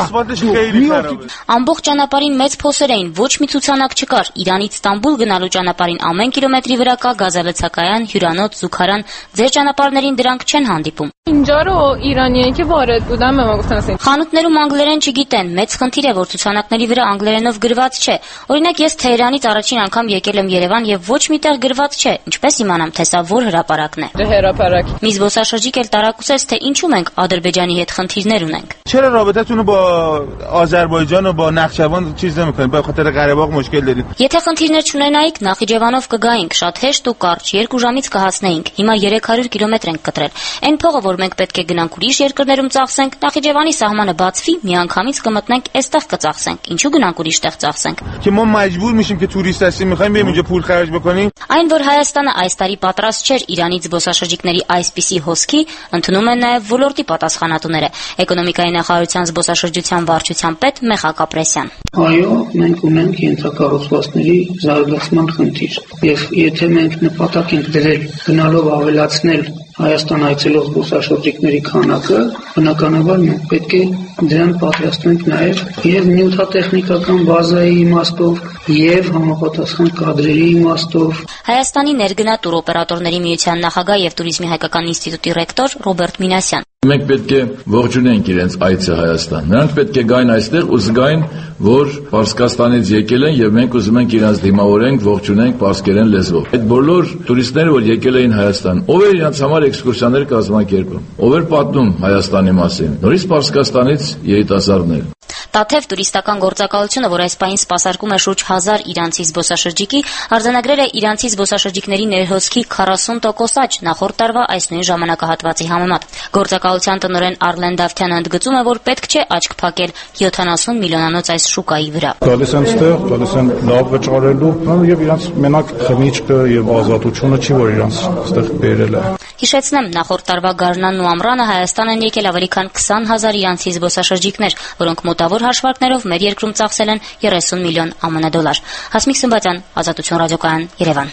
Ամբողջ ճանապարհին մեծ փոսեր էին, ոչ մի ցուցանակ չկար։ Իրանից Ստամբուլ գնալու ճանապարհին ամեն կիլոմետրի վրա կա գազալցակայան, հյուրանոց, զուգարան։ Ձեր ճանապարհներին դրանք չեն հանդիպում։ Ինջարո Իրանիի ki վարդ բուդան մեմ գուստանասին։ Խանութներում անգլերեն չգիտեն, մեծ խնդիր է, որ ցուցանակների վրա անգլերենով գրված չէ։ Օրինակ ես Թեհրանից առաջին անգամ եկել եմ Երևան եւ ոչ միտեղ գրված չէ։ Ինչպես իմանամ, թե սա որ հրապարակն է։ Հրապարակ։ Մի զբոսաշրջիկ էլ տարակուսեց, թե ինչու մենք Ադրբեջանի հետ խնդիրներ ունենք։ چرا رابطتون رو با آذربایجان و با نخچوان چیز نمی‌کنید؟ به خاطر قره باغ مشکل دارید؟ Եթե խնդիրներ չունենայիք, Նախիջևանով կգայինք, շատ հեշտ ու կարճ, 2 ժամից կհասնեինք։ Հիմա 300 կիլոմետր ենք կտրել։ Այն փողը, որ մենք պետք է գնանք ուրիշ երկրներում ծախսենք, Նախիջևանի սահմանը բացվի, միանգամից կմտնենք, այստեղ կծախսենք։ Ինչու գնանք ուրիշ տեղ ծախսենք։ که ما مجبور میشیم که توریست هستیم می‌خوایم بریم اونجا پول خرج بکنیم. Այն, որ Հայաստանը այս տարի պատրաստ չէր Իրանից զբոսաշրջիկների այսպիսի հոսքի, ընդունում են նաև ոլորտի պատասխանատուները։ Էկոնոմիկայի նախարարության զբոսաշրջության վարչության պետ Մեխակ Ապրեսյան։ Այո, մենք ունենք ենթակառուցվածքների զարգացման խնդիր։ Եվ եթե մենք նպատակ ենք դրել գնալով ավելացնել Հայաստան այցելող զբոսաշրջիկների քանակը, բնականաբար մենք պետք է դրան պատրաստենք նաև եւ նյութատեխնիկական բազայի իմաստով եւ համապատասխան կադրերի իմաստով։ Հայաստանի ներգնա տուրօպերատորների միության նախագահ եւ туриզմի հայկական ինստիտուտի ռեկտոր Ռոբերտ Մինասյան։ Մենք պետք է ողջունենք իրենց այցը Հայաստան։ Նրանք պետք է գային այստեղ ու զգային, որ Պարսկաստանից եկել են եւ մենք ուզում ենք իրենց դիմավորենք, ողջունենք պարսկերեն լեզվով։ Այդ բոլոր տուրիստները, որ եկել էին Հայաստան, ով էր իրենց համար էքսկուրսիաներ կազմակերպում, ով էր պատմում Հայաստանի մասին։ Նորից Պարսկաստանից երիտասարդներ։ Տաթև տուրիստական գործակալությունը, որ այս պահին սպասարկում է շուրջ 1000 իրանցի զբոսաշրջիկի, արձանագրել է իրանցի զբոսաշրջիկների ներհոսքի 40% աճ նախորդ տարվա այս նույն ժամանակահատվածի համեմատ։ Գործակալության տնօրեն Արլեն Դավթյանը ընդգծում է, որ պետք չէ աչք փակել 70 միլիոնանոց այս շուկայի վրա։ Գալիս են ստեղ, գալիս են լավ վճարելու, եւ իրանց մենակ խմիչքը եւ ազատությունը չի, որ իրանց ստեղ բերել է։ Հիշեցնեմ, նախորդ տարվա գարնանն ու ամռանը Հայաստան են եկել ավելի քան 20000 իրանցի զբոսաշրջիկներ, որոնք մոտավոր հաշվարկներով մեր երկրում ծախսել են 30 միլիոն ԱՄՆ դոլար։ Հասմիկ Սմբատյան, Ազատություն ռադիոկայան, Երևան։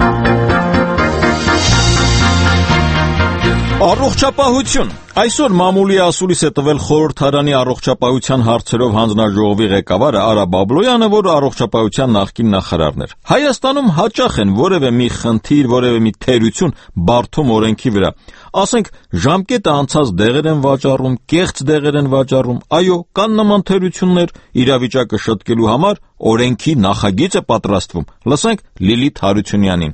Առողջապահություն։ Այսօր մամուլի ասուլիս է տվել խորհրդարանի առողջապահության հարցերով հանձնաժողովի ղեկավարը Արա Բաբլոյանը, որ առողջապահության նախկին նախարարն էր։ Հայաստանում հաճախ են որևէ մի խնդիր, որևէ մի թերություն բարդում օրենքի վրա։ Ասենք ժամկետը անցած դեղեր են վաճառում, կեղծ դեղեր են վաճառում։ Այո, կան նման թերություններ, իրավիճակը շտկելու համար օրենքի նախագիծ է պատրաստվում։ Լսենք Լիլիթ Հարությունյանին։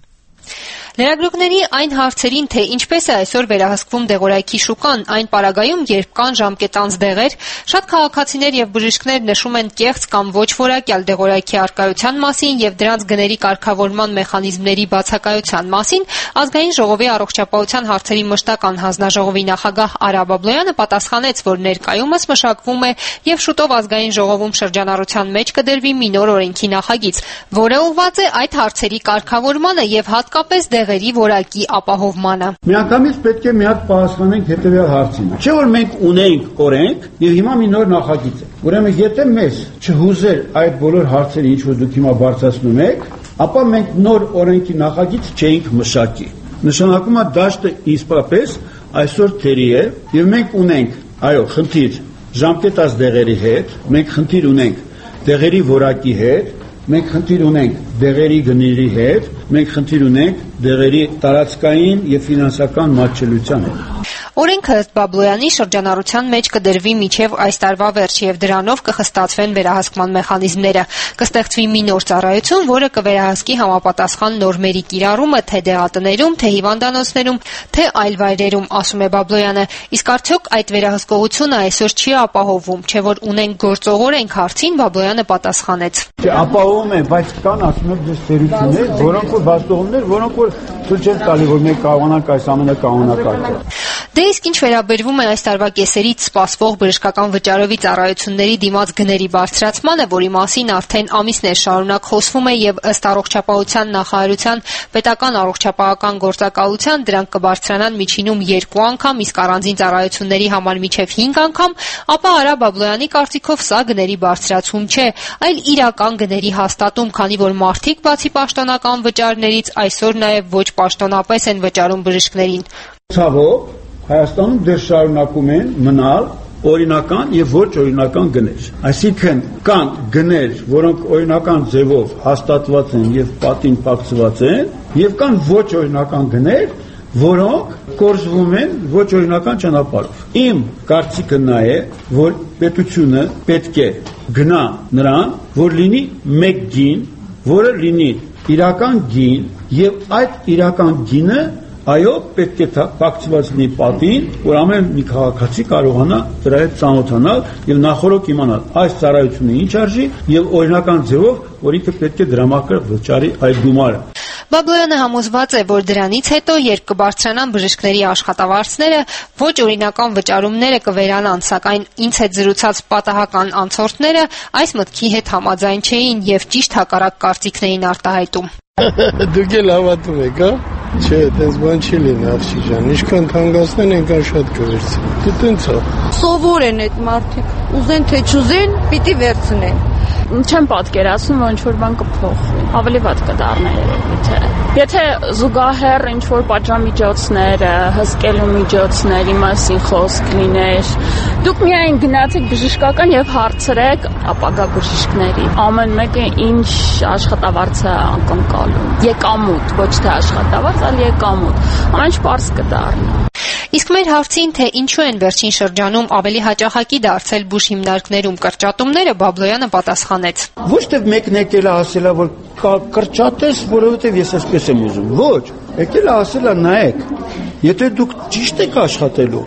Լրագրողների այն հարցերին, թե ինչպես է այսօր վերահսկվում դեղորայքի շուկան, այն պարագայում, երբ կան ժամկետանց դեղեր, շատ քաղաքացիներ եւ բժիշկներ նշում են կեղծ կամ ոչ որակյալ դեղորայքի առկայության մասին եւ դրանց գների կարգավորման մեխանիզմների բացակայության մասին, Ազգային ժողովի առողջապահության հարցերի մշտական հանձնաժողովի նախագահ Արա Բաբլոյանը պատասխանեց, որ ներկայումս մշակվում է եւ շուտով Ազգային ժողովում շրջանառության մեջ կդրվի մի նոր օրենքի նախագիծ, որը ուղղված է այդ հարցերի կարգավորմանը եւ հատկապես դեղերի որակի ապահովմանը։ Միանգամից պետք է մի հատ պատասխանենք հետեւյալ հարցին։ Չէ՞ որ մենք ունենք օրենք եւ հիմա մի նոր նախագիծ է։ Ուրեմն եթե մեզ չհուզեր այդ բոլոր հարցերը, ինչ որ դուք հիմա բարձրացնում եք, ապա մենք նոր օրենքի նախագիծ չէինք մշակի։ Նշանակում է դաշտը իսկապես այսօր թերի է եւ մենք ունենք, այո, խնդիր ժամկետած դեղերի հետ, մենք խնդիր ունենք դեղերի որակի հետ, մենք խնդիր ունենք դեղերի գների հետ, մենք խնդիր ունենք դեղերի տարածքային եւ ֆինանսական մատչելիության հետ։ Օրենքը ըստ Բաբլոյանի շրջանառության մեջ կդրվի մինչև այս տարվա վերջ եւ դրանով կխստացվեն վերահսկման մեխանիզմները։ Կստեղծվի մի նոր ծառայություն, որը կվերահսկի համապատասխան նորմերի կիրառումը թե դեղատներում, թե հիվանդանոցներում, թե այլ վայրերում, ասում է Բաբլոյանը։ Իսկ արդյոք այդ վերահսկողությունը այսօր չի ապահովում, չէ՞ որ ունենք գործող օրենք հարցին Բաբլոյանը պատասխանեց։ Ապահովում է, բայց կան, ասում եք, դες ծերություններ, որոնք որ բաստողներ, որոնք որ ցույց չեն տալի, որ մենք կարողանանք այս ամենը կանոնակարգել։ Դե իսկ ինչ վերաբերվում է այս տարվա կեսերից սպասվող բժշկական վճարովի ծառայությունների դիմաց գների բարձրացմանը, որի մասին արդեն ամիսներ շարունակ խոսվում է եւ ըստ առողջապահության նախարարության պետական առողջապահական գործակալության դրանք կբարձրանան միջինում 2 անգամ, իսկ առանձին ծառայությունների համար մինչեւ 5 անգամ, ապա Արա Բաբլոյանի կարծիքով սա գների բարձրացում չէ, այլ իրական գների հաստատում, քանի որ մարդիկ բացի պաշտոնական վճարներից այսօր նաեւ ոչ պաշտոնապես են վճարում բժիշկներին։ Ցավոք Հայաստանում դեռ շարունակում են մնալ օրինական եւ ոչ օրինական գներ։ Այսինքն կան գներ, որոնք օրինական ձևով հաստատված են եւ պատին պակցված են, եւ կան ոչ օրինական գներ, որոնք կորզվում են ոչ օրինական ճանապարհով։ Իմ կարծիքը նա է, որ պետությունը պետք է գնա նրան, որ լինի մեկ գին, որը լինի իրական գին եւ այդ իրական գինը այո, պետք է պակցված լինի պատին, որ ամեն մի քաղաքացի կարողանա դրա հետ ծանոթանալ եւ նախորոք իմանալ այս ծառայությունը ինչ արժի եւ օրինական ձևով, որ ինքը պետք է դրամարկղ վճարի այդ գումարը։ Բաբլոյանը համոզված է, որ դրանից հետո, երբ կբարձրանան բժիշկների աշխատավարձները, ոչ օրինական վճարումները կվերանան, սակայն ինձ հետ զրուցած պատահական անցորդները այս մտքի հետ համաձայն չէին եւ ճիշտ հակառակ կարծիքն էին արտահայտում։ Դուք էլ հավատում եք, հա? Չէ, այդպես բան չի լինի, աղջի ջան։ Ինչքան թանկացնեն, այնքան շատ կվերցնեն։ Դե տենց է։ Սովոր են այդ մարդիկ։ Ուզեն թե չուզեն, պիտի վերցնեն։ Չեմ պատկերացնում, որ ինչ-որ բան կփոխվի։ Ավելի վատ կդառնա երևի թե։ Եթե զուգահեռ ինչ-որ պատժամիջոցները, հսկելու միջոցների մասին խոսք լիներ, դուք միայն գնացեք բժշկական եւ հարցրեք ապագա բժիշկների։ Ամեն մեկը ինչ աշխատավարձ է ակնկալում։ Եկամուտ, ոչ թե աշխատավարձ, այլ եկամուտ։ Ամեն ինչ պարզ կդառնա։ Իսկ մեր հարցին, թե ինչու են վերջին շրջանում ավելի հաճախակի դարձել բուժ հիմնարկներում կրճատումները, Բաբլոյանը պատասխանեց. Ոչ թե մեկն եկել է ասելա, որ կրճատես, որովհետև ես այսպես եմ ուզում։ Ոչ, եկել է ասելա, նայեք, եթե դուք ճիշտ եք աշխատելու,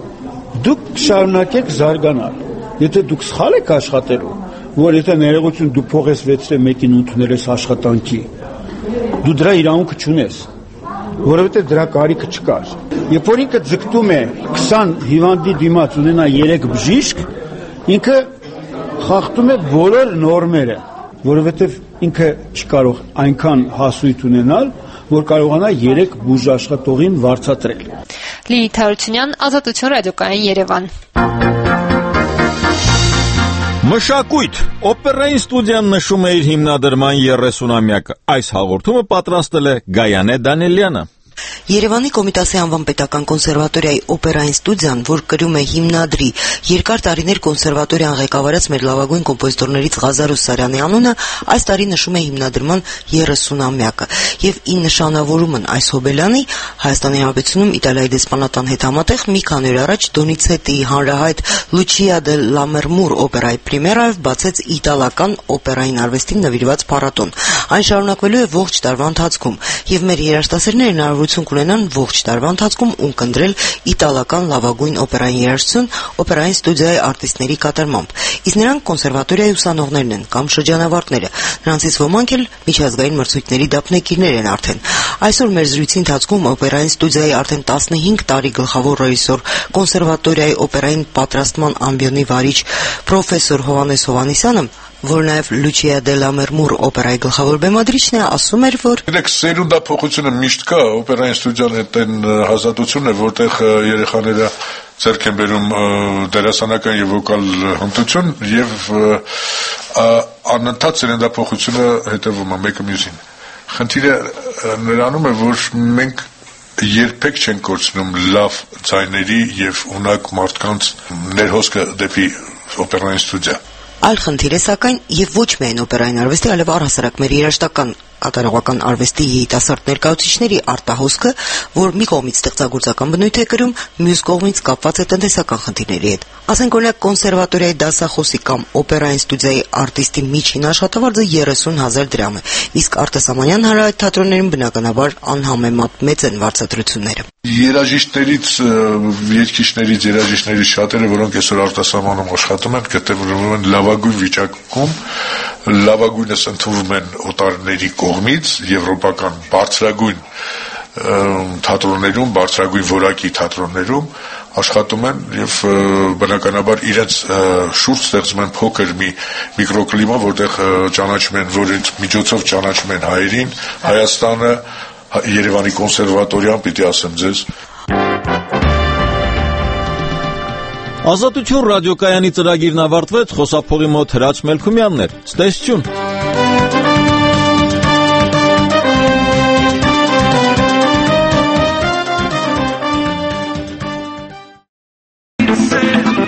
դուք շարունակեք զարգանալ։ Եթե դուք սխալ եք աշխատելու, որ եթե ներողություն դու փող ես վերցրել մեկին ընդունել ես աշխատանքի, դու դրա իրավունքը չունես, որովհետև դրա կարիքը չկար։ Երբ որ ինքը ձգտում է 20 հիվանդի դիմաց ունենա 3 բժիշկ, ինքը խախտում է բոլոր նորմերը, որովհետև ինքը չի կարող այնքան հասույթ ունենալ, որ կարողանա 3 բուժաշխատողին վարձատրել։ Լիլիթ Հարությունյան, Ազատություն ռադիոկայան, Երևան։ Մշակույթ օպերային ստուդիան նշում է իր հիմնադրման 30-ամյակը։ Այս հաղորդումը պատրաստել է Գայանե Դանիելյանը։ Երևանի Կոմիտասի անվան պետական կոնսերվատորիայի օպերային ստուդիան, որ կրում է հիմնադրի, երկար տարիներ կոնսերվատորիան ղեկավարած մեր լավագույն կոմպոզիտորներից Ղազարուս Սարյանի անունը, այս տարի նշում է հիմնադրման 30-ամյակը, եւ ի նշանավորումն այս հոբելյանի Հայաստանի Հանրապետությունում Իտալիայի դեսպանատան հետ համատեղ մի քանի օր առաջ Դոնիցետիի հանրահայտ Լուչիա դե Լամերմուր օպերայի պրեմիերայով բացեց իտալական օպերային արվեստին նվիրված փառատոն։ Այն շարունակվելու է ողջ տարվա ընթացքում, եւ մեր երաժշտասերները հնարավորություն կունենան ողջ տարվա ընթացքում ունկնդրել իտալական լավագույն օպերային երաժշտություն օպերային ստուդիայի արտիստների կատարմամբ։ Իսկ նրանք կոնսերվատորիայի ուսանողներն են կամ շրջանավարտները, նրանցից ոմանք էլ միջազգային մրցույթների դափնեկիրներ են արդեն։ Այսօր մեր զրույցի ընթացքում օպերային ստուդիայի արդեն 15 տարի գլխավոր ռեժիսոր, կոնսերվատորիայի օպերային պատրաստման ամբիոնի վարիչ պրոֆեսոր Հովհաննես Հովհաննիսյանը, որ նաև Լուչիա դե Լամերմուր օպերայի գլխավոր բեմադրիչն է, ասում էր, որ Գիտեք, սերունդափոխությունը միշտ կա, օպերային ստուդիան հետ այն հաստատությունն է, որտեղ երեխաները ձեռք են բերում դերասանական եւ վոկալ հմտություն եւ անընդհատ սերունդափոխությունը հետևում է մեկը մյուսին։ Խնդիրը նրանում է, որ մենք երբեք չենք կորցնում լավ ձայների եւ ունակ մարդկանց ներհոսքը դեպի օպերային ստուդիա։ Այլ խնդիր է սակայն եւ ոչ միայն օպերային արվեստի, այլև առհասարակ մեր երաժշտական կատարողական արվեստի երիտասարդ ներկայացուցիչների արտահոսքը, որ մի կողմից ստեղծագործական բնույթ է կրում, մյուս կողմից կապված է տնտեսական խնդիրների հետ։ Ասենք օրինակ կոնսերվատորիայի դասախոսի կամ օպերային ստուդիայի արտիստի միջին աշխատավարձը 30,000 դրամ է, իսկ արտասահմանյան հանրահայտ թատրոններում բնականաբար անհամեմատ մեծ են վարձատրությունները։ Երաժիշտներից, երգիչներից, երաժիշտներից շատերը, որոնք այսօր արտասահմանում աշխատում են, գտնվում են լավագույն վիճակում, լավագույնս ընդունվում են օտարների կողմից, եվրոպական բարձրագույն թատրոններում, բարձրագույն որակի թատրոններում աշխատում են եւ բնականաբար իրենց շուրջ ստեղծում են փոքր մի միկրոկլիմա, որտեղ ճանաչում են, որի միջոցով ճանաչում են հայերին, Հայաստանը, Երևանի կոնսերվատորիան, պիտի ասեմ ձեզ։ Ազատություն ռադիոկայանի ծրագիրն ավարտվեց, խոսափողի մոտ Հրաչ Մելքումյանն էր։ Ցտեսություն։